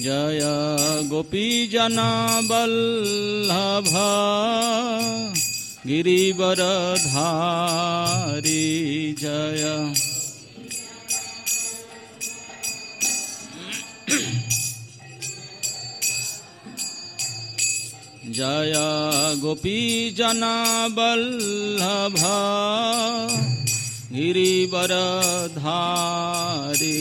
जय गोपीजनवल्लभ गिरिवरधारी जय। जय गोपीजनवल्लभ गिरिवरधारी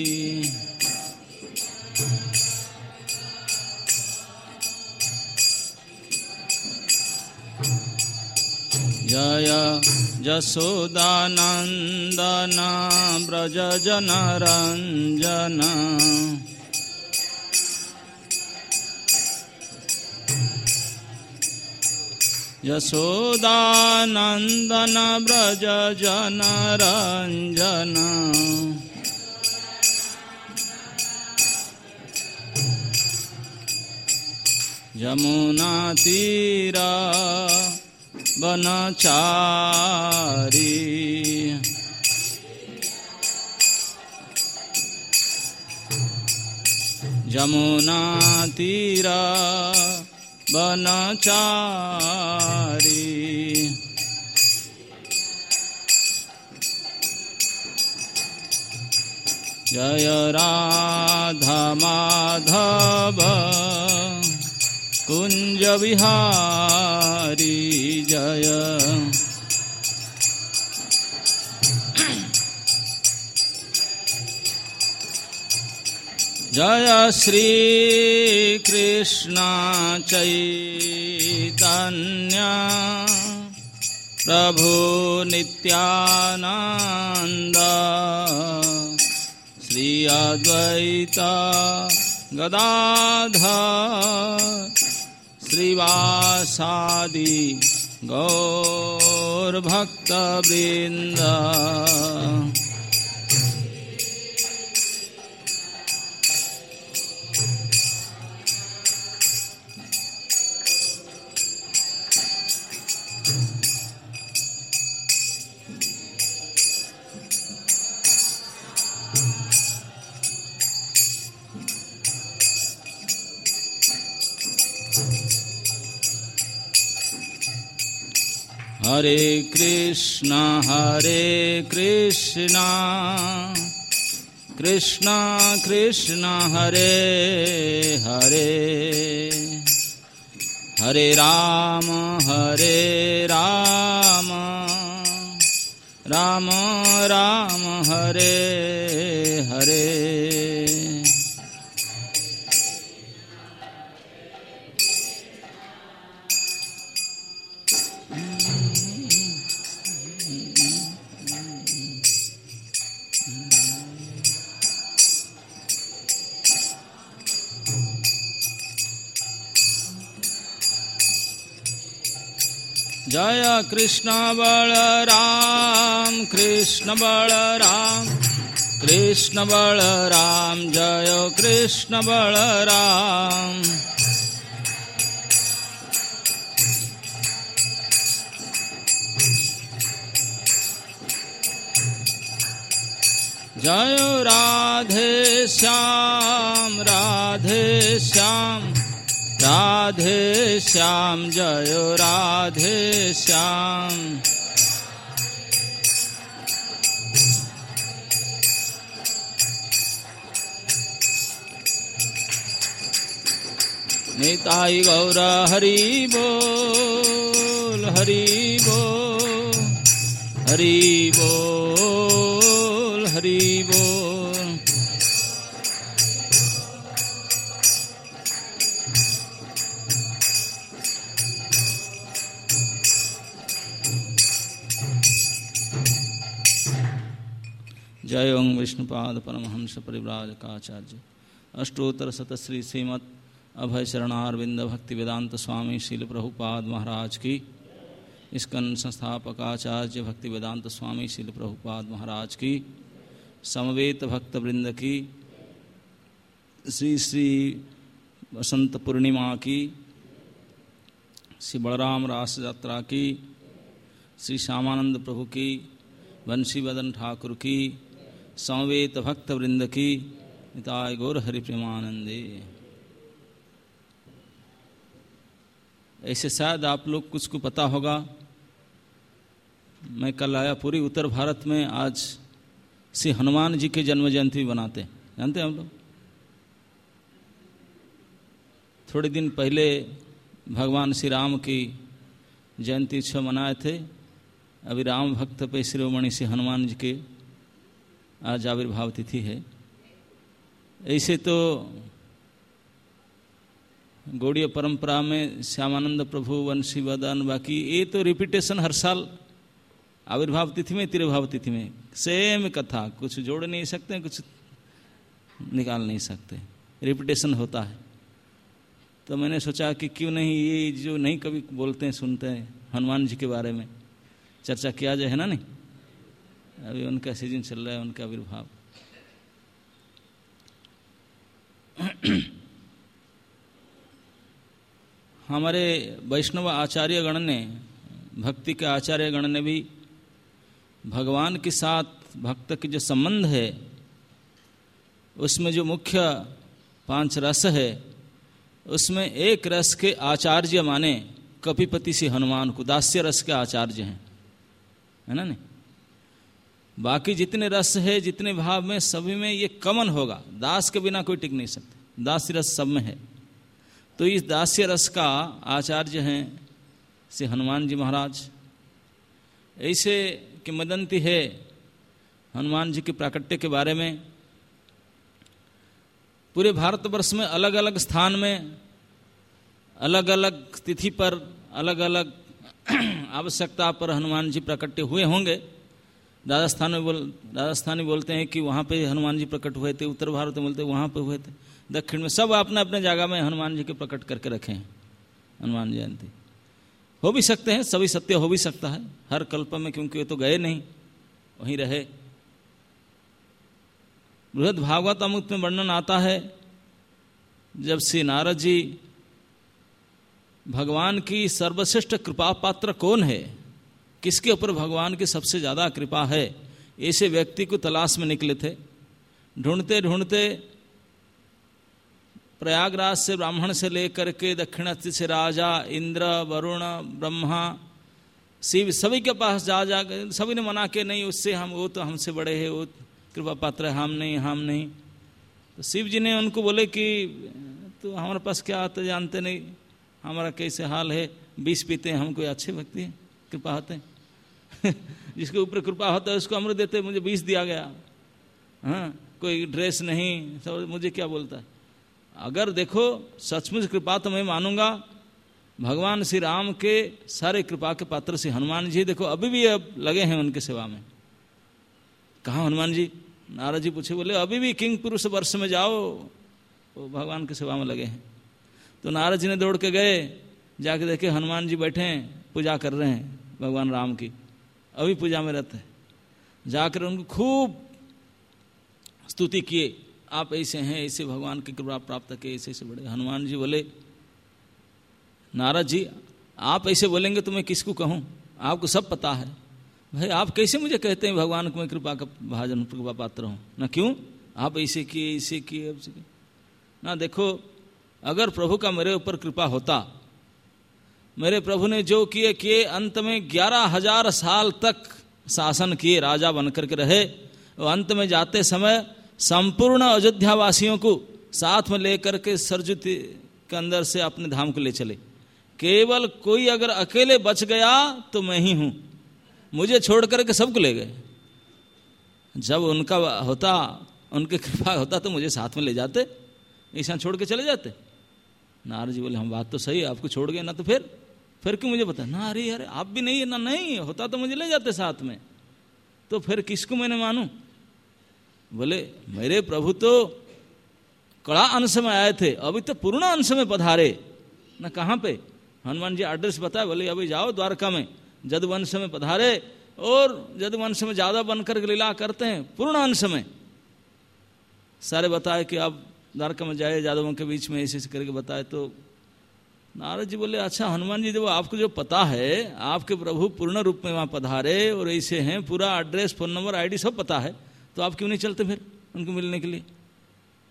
जय यशोदानंदन व्रज जनरंजन यशोदानंदन व्रज जनरंजन यमुना तीरा वनचारी यमुना तीरा वनचारी जय राधा माधव कुंज विहारी जय। जय श्री कृष्ण चैतन्य प्रभु नित्यानंद श्री अद्वैत गदाधर श्रीवासादि गौर भक्तवृंद। हरे कृष्णा कृष्णा कृष्णा हरे हरे हरे राम राम राम हरे हरे। जय कृष्ण बलराम कृष्ण बलराम कृष्ण बलराम जय कृष्ण बलराम। जय राधे श्याम राधे श्याम राधे श्याम जय राधे श्याम। निताई गौर हरि बोल हरि बोल हरि बोल हरि बोल। जय ओं विष्णुपाद परमहंस परिव्राजकाचार्य अष्टोत्तर शतश्री श्रीमद् अभय शरणारविंद भक्ति वेदांत स्वामी शील प्रभुपाद महाराज की। इस्कन संस्थापकाचार्य भक्ति वेदांत स्वामी शील प्रभुपाद महाराज की। समवेत भक्त वृंद की। श्री श्री वसंत पूर्णिमा की। श्री बलराम रास यात्रा की। श्री श्यामानंद प्रभु की। बंशीवदन ठाकुर की। समवेत भक्त वृंद की। निताय गौर हरि प्रेमानंदे। ऐसे शायद आप लोग कुछ को पता होगा, मैं कल आया, पूरी उत्तर भारत में आज श्री हनुमान जी के जन्म जयंती बनाते, जानते हैं हम लोग। थोड़े दिन पहले भगवान श्री राम की जयंती उत्सव मनाए थे। अभी राम भक्त पे शिरोमणि श्री हनुमान जी के आज आविर्भाव तिथि है। ऐसे तो गौड़ीय परंपरा में श्यामानंद प्रभु, वंशी वदन, बाकी ये तो रिपीटेशन हर साल आविर्भाव तिथि में, तिरुभाव तिथि में सेम कथा, कुछ जोड़ नहीं सकते, कुछ निकाल नहीं सकते, रिपीटेशन होता है। तो मैंने सोचा कि क्यों नहीं ये जो नहीं कभी बोलते हैं, सुनते हैं, हनुमान जी के बारे में चर्चा किया जाए, है ना। नहीं, अभी उनका सीजन चल रहा है, उनका आविर्भाव। हमारे वैष्णव आचार्य गण ने, भक्ति के आचार्य गण ने भी भगवान के साथ भक्त के जो संबंध है उसमें जो मुख्य 5 रस है, उसमें एक रस के आचार्य माने कपिपति से हनुमान को, दास्य रस के आचार्य हैं, है ना। नहीं, बाकी जितने रस है, जितने भाव में, सभी में ये कमन होगा, दास के बिना कोई टिक नहीं सकते, दास्य रस सब में है। तो इस दास्य रस का आचार्य हैं श्री हनुमान जी महाराज। ऐसे किंवदंती है हनुमान जी के प्राकट्य के बारे में। पूरे भारतवर्ष में अलग अलग स्थान में, अलग अलग तिथि पर, अलग अलग आवश्यकता पर हनुमान जी प्रकट हुए होंगे। राजस्थानी बोलते हैं कि वहाँ पे हनुमान जी प्रकट हुए थे, उत्तर भारत में बोलते हैं वहाँ पे हुए थे, दक्षिण में सब अपने अपने जगह में हनुमान जी के प्रकट करके रखे हैं। हनुमान जयंती हो भी सकते हैं, सभी सत्य हो भी सकता है हर कल्प में, क्योंकि ये तो गए नहीं, वहीं रहे। बृहद भागवत अमृत में वर्णन आता है, जब श्री नारद जी भगवान की सर्वश्रेष्ठ कृपा पात्र कौन है, किसके ऊपर भगवान की सबसे ज्यादा कृपा है, ऐसे व्यक्ति को तलाश में निकले थे। ढूंढते ढूंढते प्रयागराज से ब्राह्मण से लेकर के दक्षिणात्य से राजा, इंद्र, वरुण, ब्रह्मा, शिव, सभी के पास जा सभी ने मना के नहीं, उससे हम, वो तो हमसे बड़े हैं, वो कृपा पात्र है, हम नहीं। तो शिव जी ने उनको बोले कि तो हमारे पास क्या आता जानते नहीं, हमारा कैसे हाल है, 20 पीते हैं, हम कोई अच्छे व्यक्ति हैं, कृपा होते हैं जिसके ऊपर कृपा होता है उसको अमृत देते, मुझे 20 दिया गया, हाँ, कोई ड्रेस नहीं, सब मुझे क्या बोलता है। अगर देखो सचमुच कृपा तो मैं मानूंगा, भगवान श्री राम के सारे कृपा के पात्र से हनुमान जी देखो अभी भी अब लगे हैं उनके सेवा में। कहाँ हनुमान जी, नारद जी पूछे, बोले अभी भी किंग पुरुष वर्ष में जाओ, वो भगवान की सेवा में लगे हैं। तो नारद जी ने दौड़ के गए, जाके देखे हनुमान जी बैठे हैं, पूजा कर रहे हैं भगवान राम की, अभी पूजा में रहते हैं। जाकर उनको खूब स्तुति किए, आप ऐसे हैं, ऐसे भगवान की कृपा प्राप्त के, ऐसे ऐसे बड़े। हनुमान जी बोले, नारद जी आप ऐसे बोलेंगे तो मैं किसको कहूँ, आपको सब पता है। भाई आप कैसे मुझे कहते हैं भगवान को मैं कृपा का भाजन, कृपा पात्र हूँ ना, क्यों आप ऐसे किए, ऐसे किए, ऐसे किए ना। देखो अगर प्रभु का मेरे ऊपर कृपा होता, मेरे प्रभु ने जो किए अंत में 11,000 साल तक शासन किए, राजा बनकर के रहे, और अंत में जाते समय संपूर्ण अयोध्या वासियों को साथ में लेकर के सरजू के अंदर से अपने धाम को ले चले। केवल कोई अगर अकेले बच गया तो मैं ही हूं, मुझे छोड़ करके सबको ले गए। जब उनका होता, उनकी कृपा होता तो मुझे साथ में ले जाते, ऐसा छोड़ के चले जाते। नारद जी बोले, हम बात तो सही है, आपको छोड़ गए ना, तो फिर क्यों मुझे बता ना, अरे अरे आप भी नहीं है ना, नहीं होता तो मुझे ले जाते साथ में, तो फिर किसको मैंने मानूं। बोले मेरे प्रभु तो कड़ा अंश में आए थे, अभी तो पूर्ण अंश में पधारे ना। कहाँ पे हनुमान जी एड्रेस बताए, बोले अभी जाओ द्वारका में, जदुवंश में पधारे, और जदुवंश में ज्यादा बनकर लीला करते हैं, पूर्ण अंश में सारे बताए कि आप द्वारका में जाए, यादवों के बीच में ऐसे करके बताए। तो नारद जी बोले, अच्छा हनुमान जी, जब आपको जो पता है आपके प्रभु पूर्ण रूप में वहां पधारे और ऐसे हैं, पूरा एड्रेस, फोन नंबर, आईडी सब पता है, तो आप क्यों नहीं चलते फिर उनको मिलने के लिए।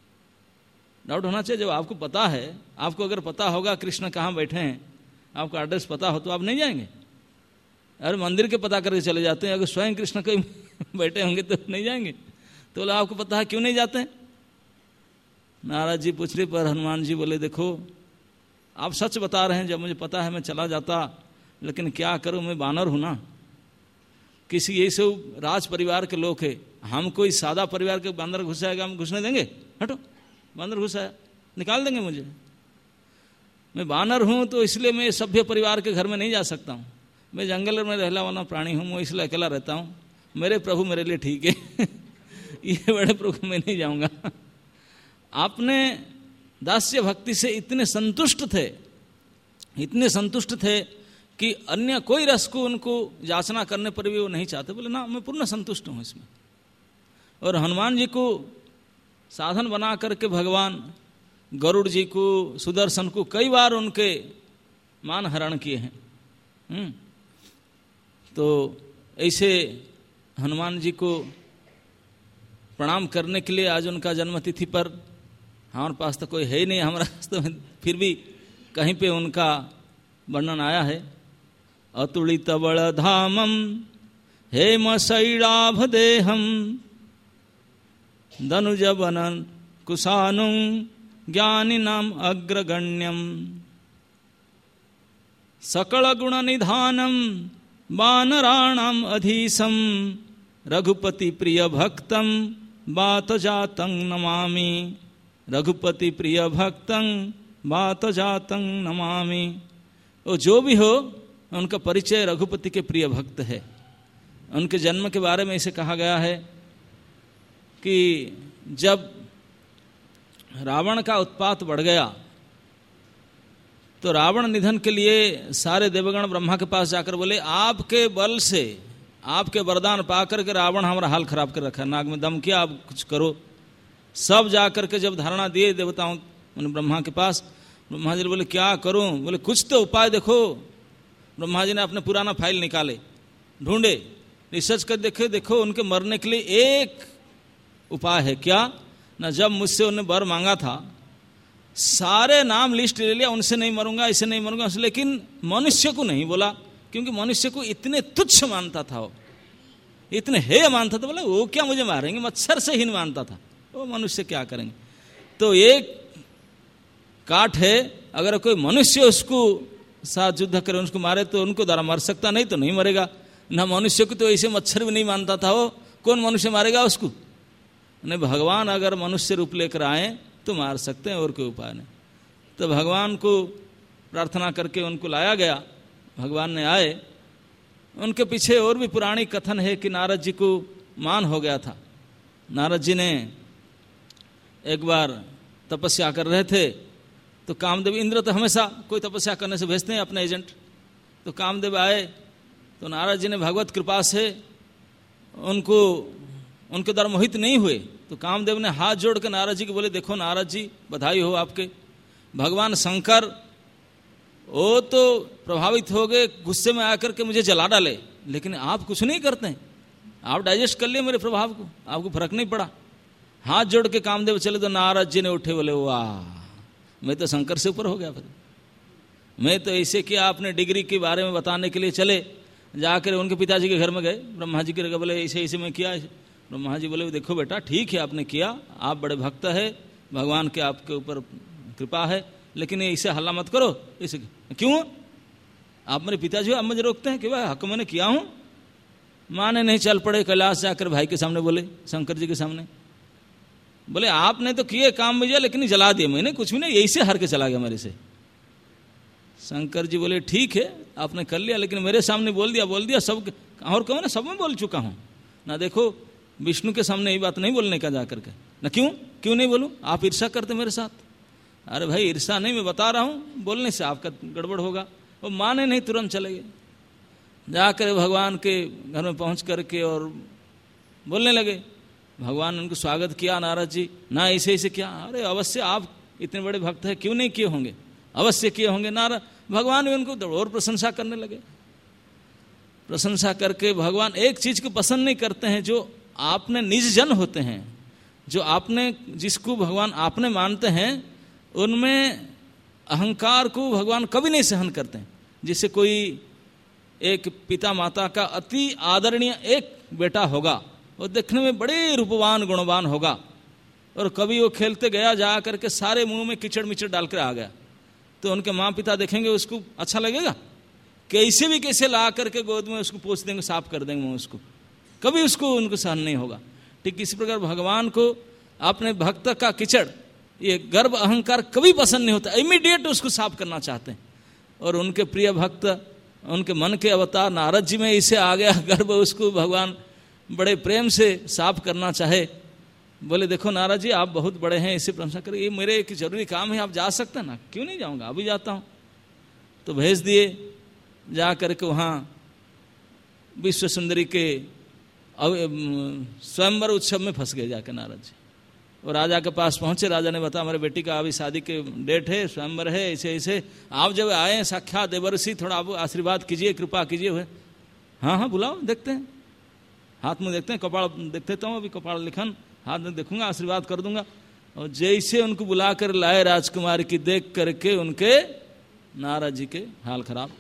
डाउट होना चाहिए। जब आपको पता है, आपको अगर पता होगा कृष्ण कहाँ बैठे हैं, आपको एड्रेस पता हो, तो आप नहीं जाएंगे। अरे मंदिर के पता करके चले जाते हैं, अगर स्वयं कृष्ण कहीं बैठे होंगे तो नहीं जाएंगे। तो बोला आपको पता है, क्यों नहीं जाते हैं? नारद जी पूछ रहे पर हनुमान जी बोले देखो आप सच बता रहे हैं, जब मुझे पता है मैं चला जाता, लेकिन क्या करूं, मैं बानर हूं ना, किसी यही सब राज परिवार के लोग हैं, हम कोई सादा परिवार के बांदर घुस आएगा, हम घुसने देंगे? हटो, बांदर घुस आया निकाल देंगे मुझे। मैं बानर हूं तो इसलिए मैं सभ्य परिवार के घर में नहीं जा सकता हूं, मैं जंगल में रहने वाला प्राणी हूं, मैं इसलिए अकेला रहता हूं, मेरे प्रभु मेरे लिए ठीक है ये बड़े प्रभु में नहीं जाऊंगा। आपने दास्य भक्ति से इतने संतुष्ट थे कि अन्य कोई रस को उनको याचना करने पर भी वो नहीं चाहते। बोले ना, मैं पूर्ण संतुष्ट हूं इसमें। और हनुमान जी को साधन बना करके भगवान गरुड़ जी को, सुदर्शन को कई बार उनके मान हरण किए हैं। तो ऐसे हनुमान जी को प्रणाम करने के लिए आज उनका जन्मतिथि पर, हमारे पास तो कोई है ही नहीं हमारा, तो फिर भी कहीं पे उनका वर्णन आया है। अतुलित बलधामम हेम शैलाभ देहम धनुज बनन कुशानुं ज्ञानिनाम अग्रगण्यम सकल गुण निधानम वानराणाम अधीशम रघुपति प्रिय भक्तम बात जातं नमामि। रघुपति प्रिय भक्तं बात जातं नमामि। वो जो भी हो, उनका परिचय रघुपति के प्रिय भक्त है। उनके जन्म के बारे में इसे कहा गया है कि जब रावण का उत्पात बढ़ गया तो रावण निधन के लिए सारे देवगण ब्रह्मा के पास जाकर बोले आपके बल से, आपके वरदान पाकर के रावण हमारा हाल खराब कर रखा, नाक में दम किया, आप कुछ करो। सब जाकर के जब धारणा दिए देवताओं ब्रह्मा के पास, ब्रह्मा जी बोले क्या करूं? बोले कुछ तो उपाय देखो। ब्रह्मा जी ने अपने पुराना फाइल निकाले, ढूंढे, रिसर्च कर देखे, देखो उनके मरने के लिए एक उपाय है। क्या ना, जब मुझसे उन्होंने वर मांगा था सारे नाम लिस्ट ले लिया, उनसे नहीं मरूंगा, इससे नहीं मरूंगा, लेकिन मनुष्य को नहीं बोला, क्योंकि मनुष्य को इतने तुच्छ मानता था, वो इतने हेय मानता था। बोला वो क्या मुझे मारेंगे, मच्छर से हीन मानता था, वो मनुष्य क्या करेंगे। तो एक काट है, अगर कोई मनुष्य उसको साथ युद्ध करे, उसको मारे तो उनको द्वारा मर सकता, नहीं तो नहीं मरेगा। ना मनुष्य को तो ऐसे मच्छर भी नहीं मानता था, वो कौन मनुष्य मारेगा उसको? नहीं, भगवान अगर मनुष्य रूप लेकर आए तो मार सकते हैं, और कोई उपाय नहीं। तो भगवान को प्रार्थना करके उनको लाया गया, भगवान ने आए। उनके पीछे और भी पुरानी कथन है कि नारद जी को मान हो गया था। नारद जी ने एक बार तपस्या कर रहे थे तो कामदेव, इंद्र तो हमेशा कोई तपस्या करने से भेजते हैं अपने एजेंट, तो कामदेव आए तो नारद जी ने भगवत कृपा से उनको, उनके द्वारा मोहित नहीं हुए। तो कामदेव ने हाथ जोड़ के नारद जी को बोले देखो नारद जी, बधाई हो आपके, भगवान शंकर वो तो प्रभावित हो गए, गुस्से में आकर के मुझे जला डाले, लेकिन आप कुछ नहीं करते हैं, आप डाइजेस्ट कर लिए मेरे प्रभाव को, आपको फर्क नहीं पड़ा। हाथ जोड़ के कामदेव चले तो नारद जी ने उठे, बोले वाह मैं तो शंकर से ऊपर हो गया, फिर मैं तो ऐसे किया। आपने डिग्री के बारे में बताने के लिए चले, जाकर उनके पिताजी के घर में गए, ब्रह्मा जी के, बोले ऐसे ऐसे मैं किया। ब्रह्मा जी बोले देखो बेटा ठीक है आपने किया, आप बड़े भक्त है, भगवान के आपके ऊपर कृपा है, लेकिन ऐसे हल्ला मत करो। ऐसे क्यों? आप मेरे पिताजी हो, आप मुझे रोकते हैं कि भाई हक मैंने किया हूं? माने नहीं, चल पड़े कैलाश जाकर भाई के सामने बोले, शंकर जी के सामने बोले आपने तो किए काम मुझे, लेकिन जला दिए, मैंने कुछ भी नहीं, यही से हर के चला गया मेरे से। शंकर जी बोले ठीक है आपने कर लिया, लेकिन मेरे सामने बोल दिया सब, और कहो ना सब में बोल चुका हूं ना। देखो विष्णु के सामने यही बात नहीं बोलने का जाकर के ना। क्यों नहीं बोलूं? आप ईर्षा करते मेरे साथ। अरे भाई ईर्षा नहीं, मैं बता रहा हूं, बोलने से आपका गड़बड़ होगा। वो माने नहीं, तुरंत चले गए, जाकर भगवान के घर में पहुंच करके और बोलने लगे। भगवान ने उनको स्वागत किया, नारद जी ना ऐसे ऐसे क्या। अरे अवश्य आप इतने बड़े भक्त हैं, क्यों नहीं किए होंगे, अवश्य किए होंगे। नारद भगवान भी उनको और प्रशंसा करने लगे। प्रशंसा करके भगवान एक चीज को पसंद नहीं करते हैं, जो आपने निज जन होते हैं, जो आपने, जिसको भगवान आपने मानते हैं, उनमें अहंकार को भगवान कभी नहीं सहन करते हैं। जैसे कोई एक पिता माता का अति आदरणीय एक बेटा होगा, वो देखने में बड़े रूपवान गुणवान होगा, और कभी वो खेलते गया, जा करके सारे मुंह में कीचड़ मिचड़ डाल कर आ गया, तो उनके माँ पिता देखेंगे, उसको अच्छा लगेगा? कैसे भी कैसे ला करके गोद में उसको पोंछ देंगे, साफ कर देंगे मुंह उसको, कभी उसको उनको सहन नहीं होगा। ठीक इसी प्रकार भगवान को अपने भक्त का कीचड़, ये गर्व अहंकार कभी पसंद नहीं होता, इमीडिएट उसको साफ करना चाहते हैं। और उनके प्रिय भक्त, उनके मन के अवतार नारद जी में इसे आ गया गर्व, उसको भगवान बड़े प्रेम से साफ करना चाहे। बोले देखो नारद जी, आप बहुत बड़े हैं, इसे प्रशंसा करें, ये मेरे एक जरूरी काम है, आप जा सकते हैं ना? क्यों नहीं जाऊंगा, अभी जाता हूं। तो भेज दिए, जा करके वहाँ विश्व सुंदरी के स्वयंवर उत्सव में फंस गए जाकर नारद जी। और राजा के पास पहुंचे, राजा ने बताया हमारे बेटी का अभी शादी के डेट है, स्वयंवर है, ऐसे ऐसे, आप जब आए हैं साक्षात देवर्षि, थोड़ा आप आशीर्वाद कीजिए, कृपा कीजिए। हाँ हाँ बुलाओ, देखते हैं, हाथ में देखते हैं, कपाल देख लेता हूँ, अभी कपाल लिखन हाथ में देखूंगा, आशीर्वाद कर दूंगा। और जैसे उनको बुला कर लाए राजकुमार की, देख करके उनके नारद जी के हाल खराब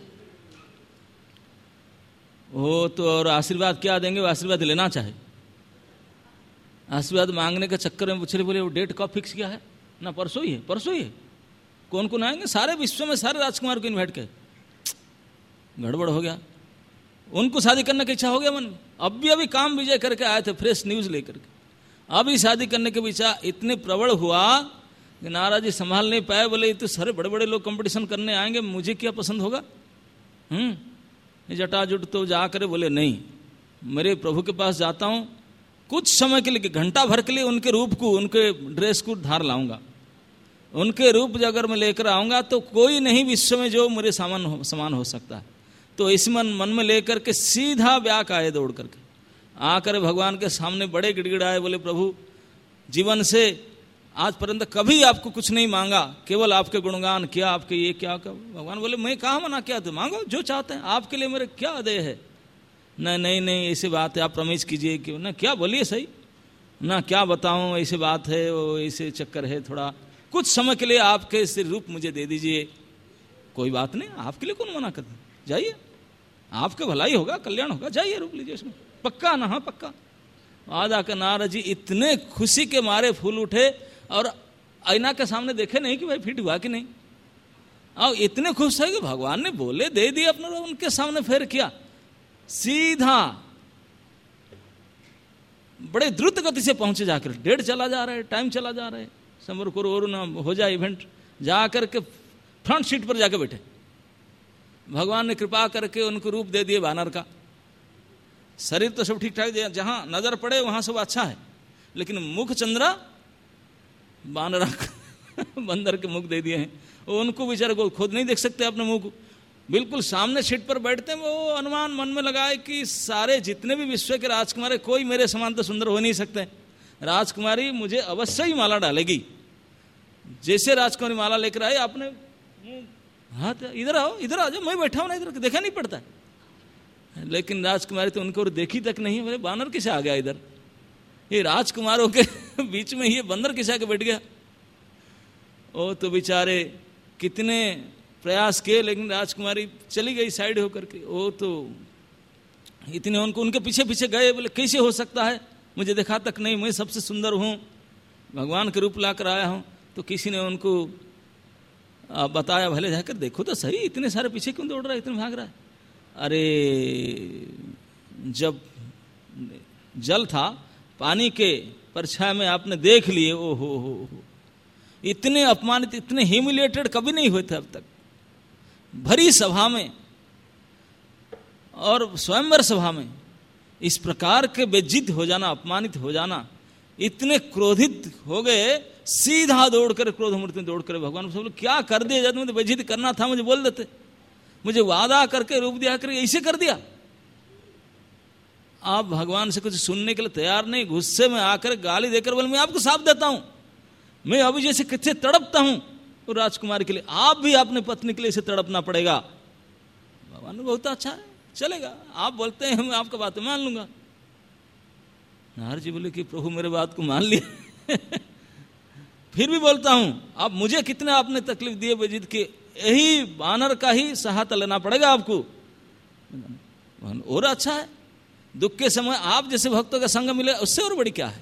हो। तो और आशीर्वाद क्या देंगे, वो आशीर्वाद लेना चाहे, आशीर्वाद मांगने के चक्कर में पूछ रहे, बोले वो डेट कब फिक्स किया है ना? परसों ही है, परसों ही है। कौन कौन आएंगे? सारे विश्व में सारे राजकुमार को इन्वाइट कर। गड़बड़ हो गया, उनको शादी करने की इच्छा हो गया मन में। अभी काम विजय करके आए थे, फ्रेश न्यूज लेकर के, अभी शादी करने के विचार इतने प्रबल हुआ कि नाराज जी संभाल नहीं पाए। बोले ये तो सारे बड़े बड़े लोग कंपटीशन करने आएंगे, मुझे क्या पसंद होगा? जटाजुट तो जाकर बोले नहीं, मेरे प्रभु के पास जाता हूँ, कुछ समय के लिए, घंटा भर के लिए उनके रूप को, उनके ड्रेस को धार लाऊंगा, उनके रूप अगर मैं लेकर आऊंगा तो कोई नहीं विश्व में जो मेरे समान हो सकता है। तो इस मन में लेकर के सीधा ब्याक आए दौड़ करके, आकर भगवान के सामने बड़े गिड़गिड़ाए। बोले प्रभु, जीवन से आज पर्यंत कभी आपको कुछ नहीं मांगा, केवल आपके गुणगान किया, आपके ये क्या। भगवान बोले मैं कहाँ मना किया, तो मांगो जो चाहते हैं, आपके लिए मेरे क्या अदेय है। नहीं नहीं ऐसी बात है, आप प्रमेश कीजिए कि ना, क्या बोलिए सही ना, क्या बताऊं, ऐसी बात है, वो ऐसे चक्कर है, थोड़ा कुछ समय के लिए आपके सिर रूप मुझे दे दीजिए। कोई बात नहीं, आपके लिए कौन मना करता, जाइए, आपके भलाई होगा, कल्याण होगा, जाइए रूप लीजिए उसमें, पक्का ना? हाँ पक्का। आज आकर नारद जी इतने खुशी के मारे फूल उठे, और आईना के सामने देखे नहीं कि भाई फिट हुआ कि नहीं, और इतने खुश है कि भगवान ने बोले दे दिए, अपने उनके सामने फेर किया, सीधा बड़े द्रुत गति से पहुंचे जाकर। डेढ़ चला जा रहा है, टाइम चला जा रहा है, समर को और ना हो जाए इवेंट, जाकर के फ्रंट सीट पर जाकर बैठे। भगवान ने कृपा करके उनको रूप दे दिए वानर का। शरीर तो सब ठीक ठाक, जहां नजर पड़े वहां सब अच्छा है, लेकिन मुख चंद्रा बानरा बंदर के मुख दे दिए हैं। उनको बेचारे को खुद नहीं देख सकते अपने मुंह को, बिल्कुल सामने सीट पर बैठते हैं। वो अनुमान मन में लगाए कि सारे जितने भी विश्व के राजकुमारी, कोई मेरे समान तो सुंदर हो नहीं सकते, राजकुमारी मुझे अवश्य ही माला डालेगी। जैसे राजकुमारी माला लेकर आए, आपने हाथ इधर आओ, इधर आ जाओ, मैं बैठा हूं ना, इधर देखा नहीं पड़ता। लेकिन राजकुमारी तो उनको देखी तक नहीं। बोले बानर किसे आ गया इधर, ये राजकुमारों के बीच में ये बंदर किसे आके बैठ गया। ओ तो बेचारे कितने प्रयास किए, लेकिन राजकुमारी चली गई साइड होकर के। वो तो इतने उनके पीछे पीछे गए, बोले कैसे हो सकता है, मुझे देखा तक नहीं, मैं सबसे सुंदर हूँ, भगवान के रूप ला कर आया हूँ। तो किसी ने उनको बताया, भले जाकर देखो तो सही, इतने सारे पीछे क्यों दौड़ रहा है, इतने भाग रहा है। अरे जब जल था, पानी के परछाई में आपने देख लिए, ओ हो, इतने अपमानित, इतने ह्यूमिलेटेड कभी नहीं हुए थे अब तक। भरी सभा में और स्वयंवर सभा में इस प्रकार के बेइज्जत हो जाना, अपमानित हो जाना, इतने क्रोधित हो गए, सीधा दौड़कर क्रोध मूर्ति में दौड़कर भगवान को बोले क्या कर दिया, जब मुझे बेइज्जत करना था मुझे बोल देते, मुझे वादा करके रूप दिया करके ऐसे कर दिया। आप भगवान से कुछ सुनने के लिए तैयार नहीं, गुस्से में आकर गाली देकर बोले मैं आपको साफ देता हूं, मैं अभी जैसे कितने तड़पता हूं तो राजकुमार के लिए, आप भी अपने पत्नी के लिए इसे तड़पना पड़ेगा। भगवान ने बहुत अच्छा है, चलेगा, आप बोलते हैं मैं आपका बात मान लूंगा। नारद जी बोले कि प्रभु मेरे बात को मान लिया फिर भी बोलता हूं, अब मुझे कितने आपने तकलीफ दिए बेजिद के, यही वानर का ही सहायता लेना पड़ेगा आपको। और अच्छा है, दुख के समय आप जैसे भक्तों का संग मिले, उससे और बड़ी क्या है।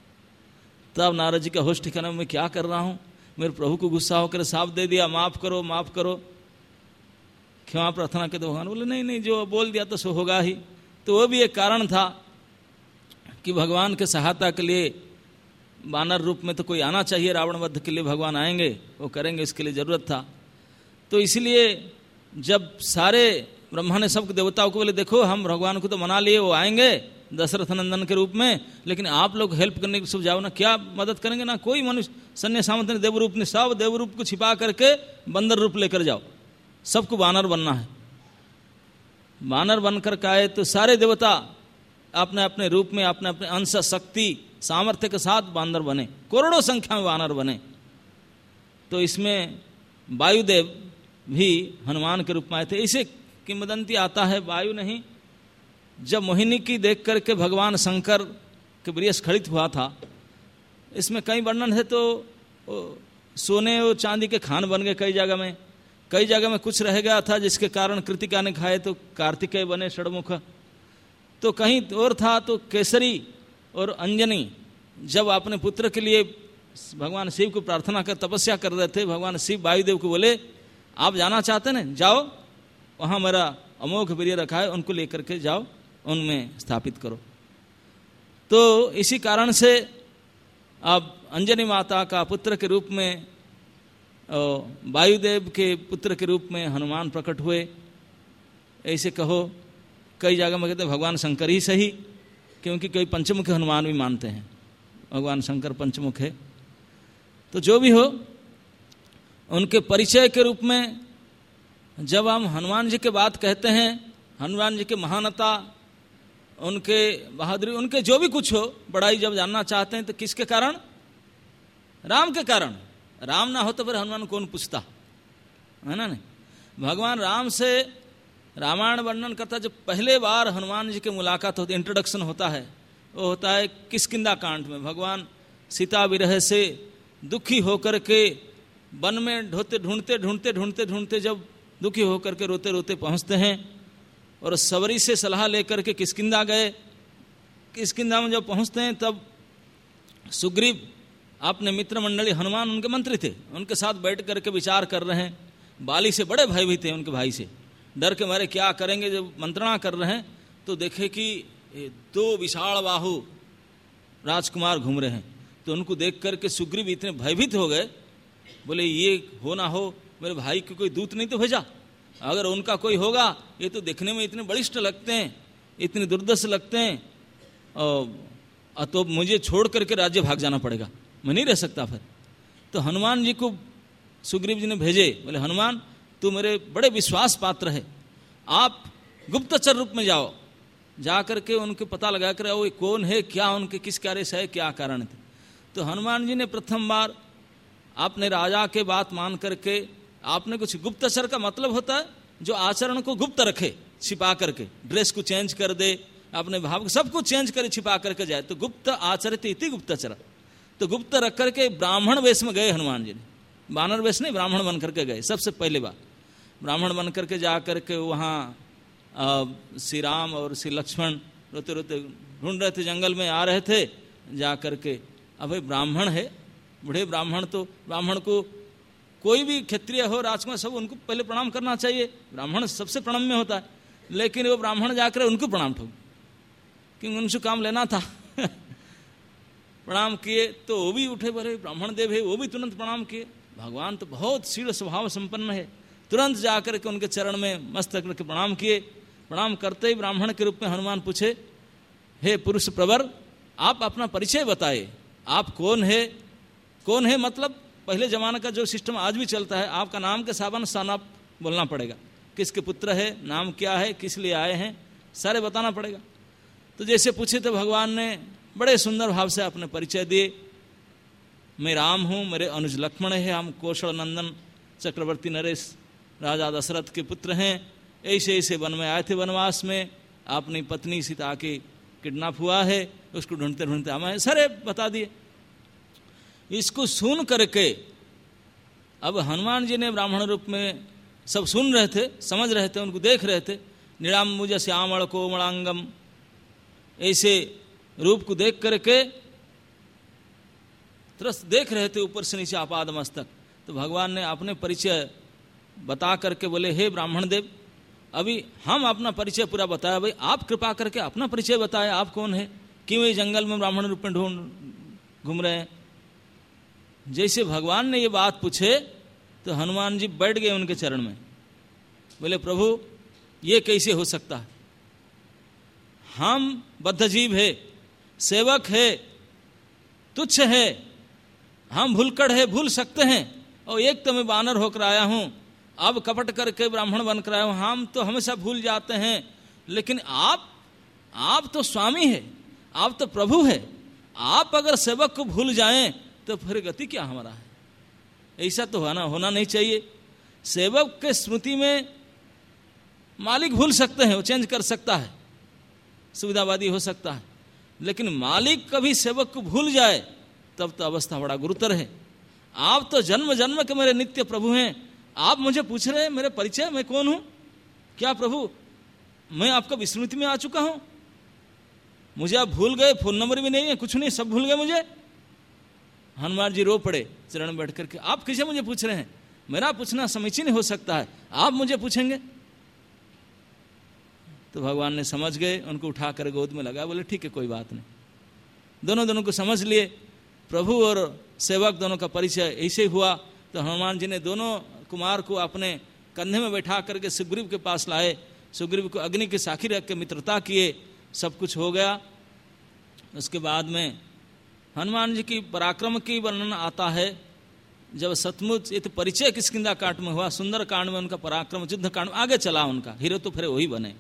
तब नारद जी का होश ठिकाना, मैं क्या कर रहा हूं, मेरे प्रभु को गुस्सा होकर साफ दे दिया, माफ करो माफ करो, क्षमा प्रार्थना के। तो भगवान बोले नहीं नहीं, जो बोल दिया तो सो होगा ही। तो वो भी एक कारण था कि भगवान के सहायता के लिए वानर रूप में तो कोई आना चाहिए, रावण वध के लिए भगवान आएंगे, वो करेंगे, इसके लिए जरूरत था। तो इसलिए जब सारे ब्रह्मा ने सब देवताओं को बोले देखो हम भगवान को तो मना लिए, वो आएंगे दशरथ नंदन के रूप में, लेकिन आप लोग हेल्प करने के सब जाओ ना, क्या मदद करेंगे ना कोई मनुष्य, सन्य सामंत ने देवरूप ने, सब देवरूप को छिपा करके बंदर रूप लेकर जाओ, सबको वानर बनना है। वानर बनकर के आए तो सारे देवता अपने अपने रूप में अपने अपने अंश शक्ति सामर्थ्य के साथ वानर बने, करोड़ों संख्या में वानर बने। तो इसमें वायुदेव भी हनुमान के रूप में आए थे। इसे किंवदंती आता है, वायु नहीं, जब मोहिनी की देख करके भगवान शंकर के प्रिय स्खलित हुआ था, इसमें कई वर्णन है। तो सोने और चांदी के खान बन गए कई जगह में, कई जगह में कुछ रह गया था जिसके कारण कृतिका ने खाए तो कार्तिकेय बने षड़मुख। तो कहीं और था तो केसरी और अंजनी जब अपने पुत्र के लिए भगवान शिव को प्रार्थना कर तपस्या कर रहे थे, भगवान शिव वायुदेव को बोले आप जाना चाहते हैं जाओ, वहाँ मेरा अमोघ वीर्य रखा है, उनको लेकर के जाओ, उनमें स्थापित करो। तो इसी कारण से अब अंजनी माता का पुत्र के रूप में, वायुदेव के पुत्र के रूप में हनुमान प्रकट हुए। ऐसे कहो कई जगह में कहते भगवान शंकर ही सही, क्योंकि कई पंचमुख हनुमान भी मानते हैं, भगवान शंकर पंचमुख है। तो जो भी हो, उनके परिचय के रूप में जब हम हनुमान जी के बात कहते हैं, हनुमान जी के महानता, उनके बहादुरी, उनके जो भी कुछ हो बड़ाई जब जानना चाहते हैं तो किसके कारण? राम के कारण। राम ना हो तो फिर हनुमान कौन पूछता, है ना। नहीं, भगवान राम से रामायण वर्णन करता, जब पहले बार हनुमान जी की मुलाकात होती, इंट्रोडक्शन होता है, वो होता है किष्किंधा कांड में। भगवान सीता विरह से दुखी होकर के वन में ढूंढते जब दुखी होकर के रोते रोते पहुंचते हैं और सबरी से सलाह लेकर के किष्किंधा गए। किष्किंधा में जब पहुंचते हैं तब सुग्रीव अपने मित्र मंडली, हनुमान उनके मंत्री थे, उनके साथ बैठ करके विचार कर रहे हैं। बाली से बड़े भयभीत थे, उनके भाई से डर के मारे क्या करेंगे। जब मंत्रणा कर रहे हैं तो देखे कि दो विशाल बाहु राजकुमार घूम रहे हैं। तो उनको देख करके सुग्रीव इतने भयभीत हो गए, बोले ये हो ना हो मेरे भाई को कोई दूत नहीं तो भेजा, अगर उनका कोई होगा, ये तो देखने में इतने बलिष्ठ लगते हैं, इतने दुर्दश लगते हैं, तो मुझे छोड़ करके राज्य भाग जाना पड़ेगा, मैं नहीं रह सकता फिर। तो हनुमान जी को सुग्रीव जी ने भेजे, बोले हनुमान तू मेरे बड़े विश्वास पात्र है, आप गुप्तचर रूप में जाओ, जा करके उनके पता लगा कर वो कौन है, क्या उनके किस कार्य से है, क्या कारण थे। तो हनुमान जी ने प्रथम बार आपने राजा के बात मान करके, आपने कुछ गुप्तचर का मतलब होता है जो आचरण को गुप्त रखे, छिपा करके, ड्रेस को चेंज कर दे, अपने भाव सब कुछ चेंज करे, छिपा करके जाए, तो गुप्त आचरित इति गुप्तचर। तो गुप्त रख करके ब्राह्मण वेश में गए हनुमान जी ने, वानर वेश नहीं, ब्राह्मण बन करके गए। सबसे पहले बार ब्राह्मण बन करके जा करके वहाँ श्री राम और श्री लक्ष्मण रोते रोते ढूंढ रहे थे, जंगल में आ रहे थे, जा करके अब भाई ब्राह्मण है, बूढ़े ब्राह्मण, तो ब्राह्मण को कोई भी क्षत्रिय हो राजकुमार सब उनको पहले प्रणाम करना चाहिए, ब्राह्मण सबसे प्रणाम में होता है। लेकिन वो ब्राह्मण जाकर उनको प्रणाम ठोक, क्योंकि उनसे काम लेना था प्रणाम किए तो वो भी उठे, बोले ब्राह्मण देव है, वो भी तुरंत प्रणाम किए। भगवान तो बहुत शील स्वभाव संपन्न है, तुरंत जाकर के उनके चरण में मस्तक रख के प्रणाम किए। प्रणाम करते ही ब्राह्मण के रूप में हनुमान पूछे, हे पुरुष प्रवर, आप अपना परिचय बताए, आप कौन है? कौन है मतलब पहले जमाने का जो सिस्टम आज भी चलता है, आपका नाम के सावन सन आप बोलना पड़ेगा, किसके पुत्र है, नाम क्या है, किस लिए आए हैं, सारे बताना पड़ेगा। तो जैसे पूछे तो भगवान ने बड़े सुंदर भाव से अपने परिचय दिए, मैं राम हूँ, मेरे अनुज लक्ष्मण है, हम कौशल नंदन चक्रवर्ती नरेश राजा दशरथ के पुत्र हैं, ऐसे ऐसे वन में आए थे, वनवास में अपनी पत्नी सीता के किडनैप हुआ है, उसको ढूंढते ढूंढते हमें सारे बता दिए। इसको सुन करके अब हनुमान जी ने ब्राह्मण रूप में सब सुन रहे थे, समझ रहे थे, उनको देख रहे थे। निराम्बुज श्यामल कोमलांगम, ऐसे रूप को देख करके तुरंत देख रहे थे ऊपर से नीचे आपाद मस्तक। तो भगवान ने अपने परिचय बता करके बोले, हे ब्राह्मण देव, अभी हम अपना परिचय पूरा बताया, भाई आप कृपा करके अपना परिचय बताए, आप कौन है, क्यों ये जंगल में ब्राह्मण रूप में घूम रहे हैं। जैसे भगवान ने ये बात पूछे तो हनुमान जी बैठ गए उनके चरण में, बोले प्रभु ये कैसे हो सकता है, हम बद्ध जीव है, सेवक है, तुच्छ है, हम भूलकड़ है, भूल सकते हैं, और एक तो मैं बानर होकर आया हूं, अब कपट करके ब्राह्मण बनकर आया हूं, हम तो हमेशा भूल जाते हैं, लेकिन आप तो स्वामी है, आप तो प्रभु है, आप अगर सेवक को भूल जाएं तो फिर गति क्या हमारा है। ऐसा तो होना नहीं चाहिए। सेवक के स्मृति में मालिक भूल सकते हैं, वो चेंज कर सकता है, सुविधावादी हो सकता है, लेकिन मालिक कभी सेवक को भूल जाए तब तो अवस्था बड़ा गुरुतर है। आप तो जन्म जन्म के मेरे नित्य प्रभु हैं, आप मुझे पूछ रहे हैं मेरे परिचय, मैं कौन हूं, क्या प्रभु मैं आपका विस्मृति में आ चुका हूं, मुझे आप भूल गए, फोन नंबर भी नहीं है, कुछ नहीं, सब भूल गए मुझे। हनुमान जी रो पड़े चरण में बैठ करके, आप किसे मुझे पूछ रहे हैं, मेरा पूछना समीचीन हो सकता है, आप मुझे पूछेंगे। तो भगवान ने समझ गए, उनको उठाकर गोद में लगा, बोले ठीक है कोई बात नहीं। दोनों को समझ लिए, प्रभु और सेवक दोनों का परिचय ऐसे हुआ। तो हनुमान जी ने दोनों कुमार को अपने कंधे में बैठा करके सुग्रीव के पास लाए, सुग्रीव को अग्नि की साखी रख के मित्रता किए, सब कुछ हो गया। उसके बाद में हनुमान जी की पराक्रम की वर्णन आता है, जब सचमुच ये तो परिचय किष्किंधा कांड में हुआ, सुंदर कांड में उनका पराक्रम, युद्ध कांड में आगे चला उनका, हीरो तो फिर वही बने।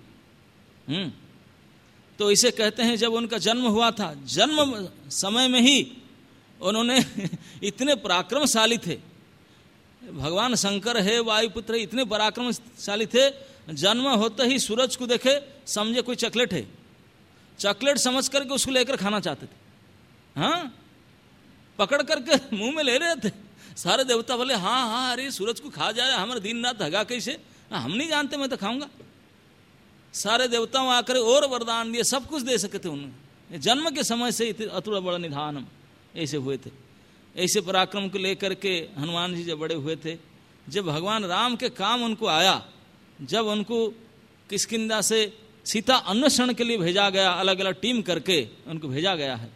तो इसे कहते हैं जब उनका जन्म हुआ था, जन्म समय में ही उन्होंने इतने पराक्रमशाली थे, भगवान शंकर है, वायुपुत्र, इतने पराक्रमशाली थे, जन्म होते ही सूरज को देखे समझे कोई चॉकलेट है, चॉकलेट समझ करके उसको लेकर खाना चाहते थे। हाँ, पकड़ करके मुंह में ले रहे थे। सारे देवता बोले हाँ अरे सूरज को खा जाए, हमारे दिन रात धगा कैसे, हम नहीं जानते, मैं तो खाऊंगा। सारे देवताओं आकर और वरदान दिए, सब कुछ दे सके थे उन्होंने, जन्म के समय से अतुल बड़ा निधानम ऐसे हुए थे। ऐसे पराक्रम को लेकर के हनुमान जी जब बड़े हुए थे, जब भगवान राम के काम उनको आया, जब उनको किष्किंधा से सीता अन्वेषण के लिए भेजा गया, अलग अलग टीम करके उनको भेजा गया है,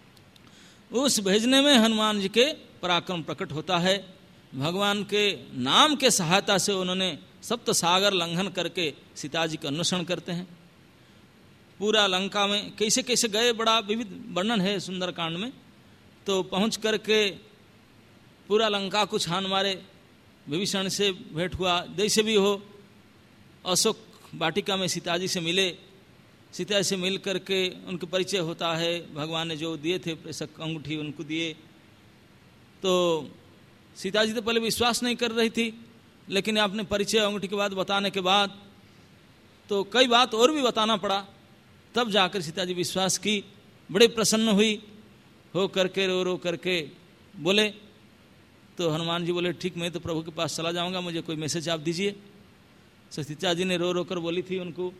उस भेजने में हनुमान जी के पराक्रम प्रकट होता है। भगवान के नाम के सहायता से उन्होंने सप्त सागर लंघन करके सीता जी का अन्वेषण करते हैं। पूरा लंका में कैसे कैसे गए, बड़ा विविध वर्णन है सुंदरकांड में। तो पहुंच करके पूरा लंका को छान मारे, विभीषण से भेंट हुआ, जैसे भी हो, अशोक वाटिका में सीता जी से मिले, सीता से मिल करके उनके परिचय होता है। भगवान ने जो दिए थे प्रेषक अंगूठी उनको दिए। तो सीता जी तो पहले विश्वास नहीं कर रही थी, लेकिन आपने परिचय अंगूठी के बाद बताने के बाद तो कई बात और भी बताना पड़ा, तब जाकर सीता जी विश्वास की, बड़े प्रसन्न हुई, हो करके रो करके बोले। तो हनुमान जी बोले ठीक, मैं तो प्रभु के पास चला जाऊंगा, मुझे कोई मैसेज आप दीजिए। तो सीता जी ने रो कर बोली थी उनको,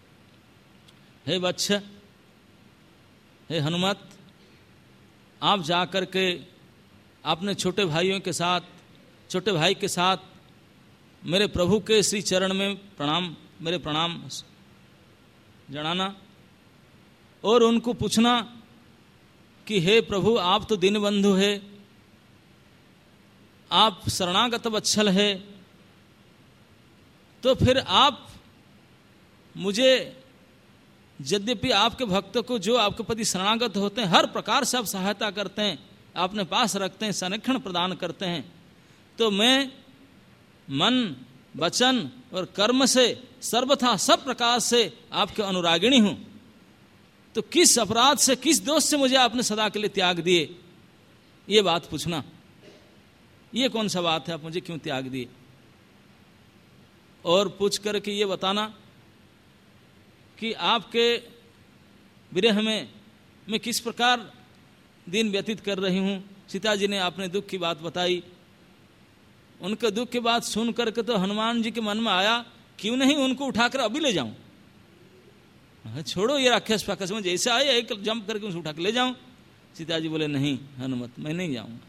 हे वत्स, हे हनुमत, आप जा कर के आपने छोटे भाइयों के साथ, छोटे भाई के साथ मेरे प्रभु के श्री चरण में प्रणाम, मेरे प्रणाम जनाना, और उनको पूछना कि हे प्रभु आप तो दीनबंधु है, आप शरणागत वत्सल है, तो फिर आप मुझे, यद्यपि आपके भक्तों को जो आपके प्रति शरणागत होते हैं हर प्रकार से आप सहायता करते हैं, आपने पास रखते हैं, संरक्षण प्रदान करते हैं, तो मैं मन वचन और कर्म से सर्वथा सब प्रकार से आपके अनुरागिणी हूं, तो किस अपराध से, किस दोष से मुझे आपने सदा के लिए त्याग दिए, ये बात पूछना। ये कौन सा बात है, आप मुझे क्यों त्याग दिए, और पूछ करके ये बताना कि आपके विरह में मैं किस प्रकार दिन व्यतीत कर रही हूँ, सीता जी ने अपने दुख की बात बताई। उनके दुख की बात सुन करके तो हनुमान जी के मन में आया, क्यों नहीं उनको उठाकर अभी ले जाऊं, छोड़ो ये राक्षस फाक्षस में, जैसे आए एक जंप करके उसे उठा के ले जाऊं। सीता जी बोले नहीं हनुमत, मैं नहीं जाऊंगा,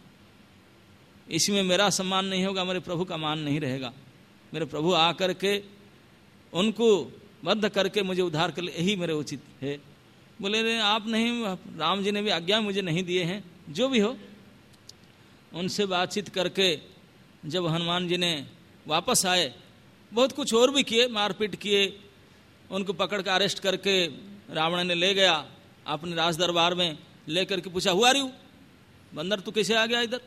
इसमें मेरा सम्मान नहीं होगा, मेरे प्रभु का मान नहीं रहेगा। मेरे प्रभु आकर के उनको बद्ध करके मुझे उद्धार कर ले, यही मेरे उचित है। बोले रे आप नहीं, राम जी ने भी आज्ञा मुझे नहीं दिए हैं। जो भी हो, उनसे बातचीत करके जब हनुमान जी ने वापस आए, बहुत कुछ और भी किए, मारपीट किए, उनको पकड़ कर अरेस्ट करके रावण ने ले गया अपने राज दरबार में, लेकर के पूछा हुआ रही बंदर तू कैसे आ गया इधर।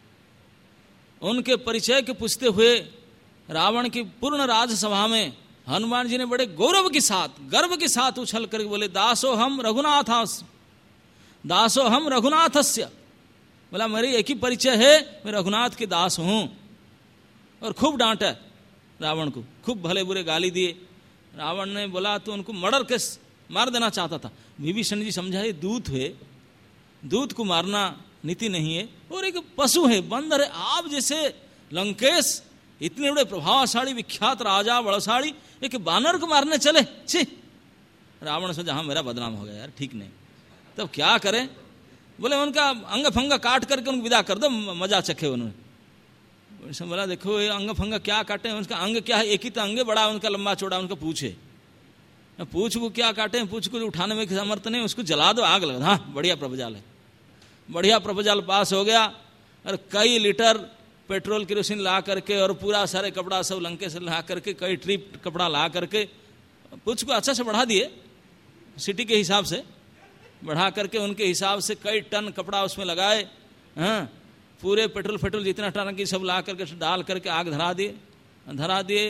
उनके परिचय के पूछते हुए रावण की पूर्ण राजसभा में हनुमान जी ने बड़े गौरव के साथ, गर्व के साथ उछल करके बोले दासो हम रघुनाथास, दासो हम रघुनाथस्य। बोला मेरी एक ही परिचय है, मैं रघुनाथ के दास हूं। और खूब डांटा रावण को, खूब भले बुरे गाली दिए। रावण ने बोला तो उनको मर्डर केस मार देना चाहता था। विभीषण जी समझाए दूत है, दूत को मारना नीति नहीं है, और एक पशु है, बंदर है। आप जैसे लंकेश इतने बड़े प्रभावशाली विख्यात राजा बड़शाली, एक बानर को मारने चले, छी। रावण से जहां मेरा बदनाम हो गया यार, ठीक नहीं, तब क्या करें। बोले उनका अंग फंगा काट करके उनको विदा कर दो, मजा चखे उन्होंने। बोला देखो ये अंग फंगा क्या काटे, उनका अंग क्या है, एक ही तो अंग बड़ा, उनका लंबा चौड़ा, उनका पूछ है, पूछ को क्या काटे, पूछ को उठाने में समर्थ नहीं, उसको जला दो, आग लगा। हाँ बढ़िया प्रभुजाल है, बढ़िया प्रभुजाल पास हो गया। और कई लीटर पेट्रोल केरोसिन ला करके और पूरा सारे कपड़ा सब लंके से ला करके, कई ट्रिप कपड़ा ला करके पूछ को अच्छा से बढ़ा दिए, सिटी के हिसाब से बढ़ा करके, उनके हिसाब से कई टन कपड़ा उसमें लगाए। हाँ पूरे पेट्रोल जितना टन की सब ला करके डाल करके आग धरा दिए।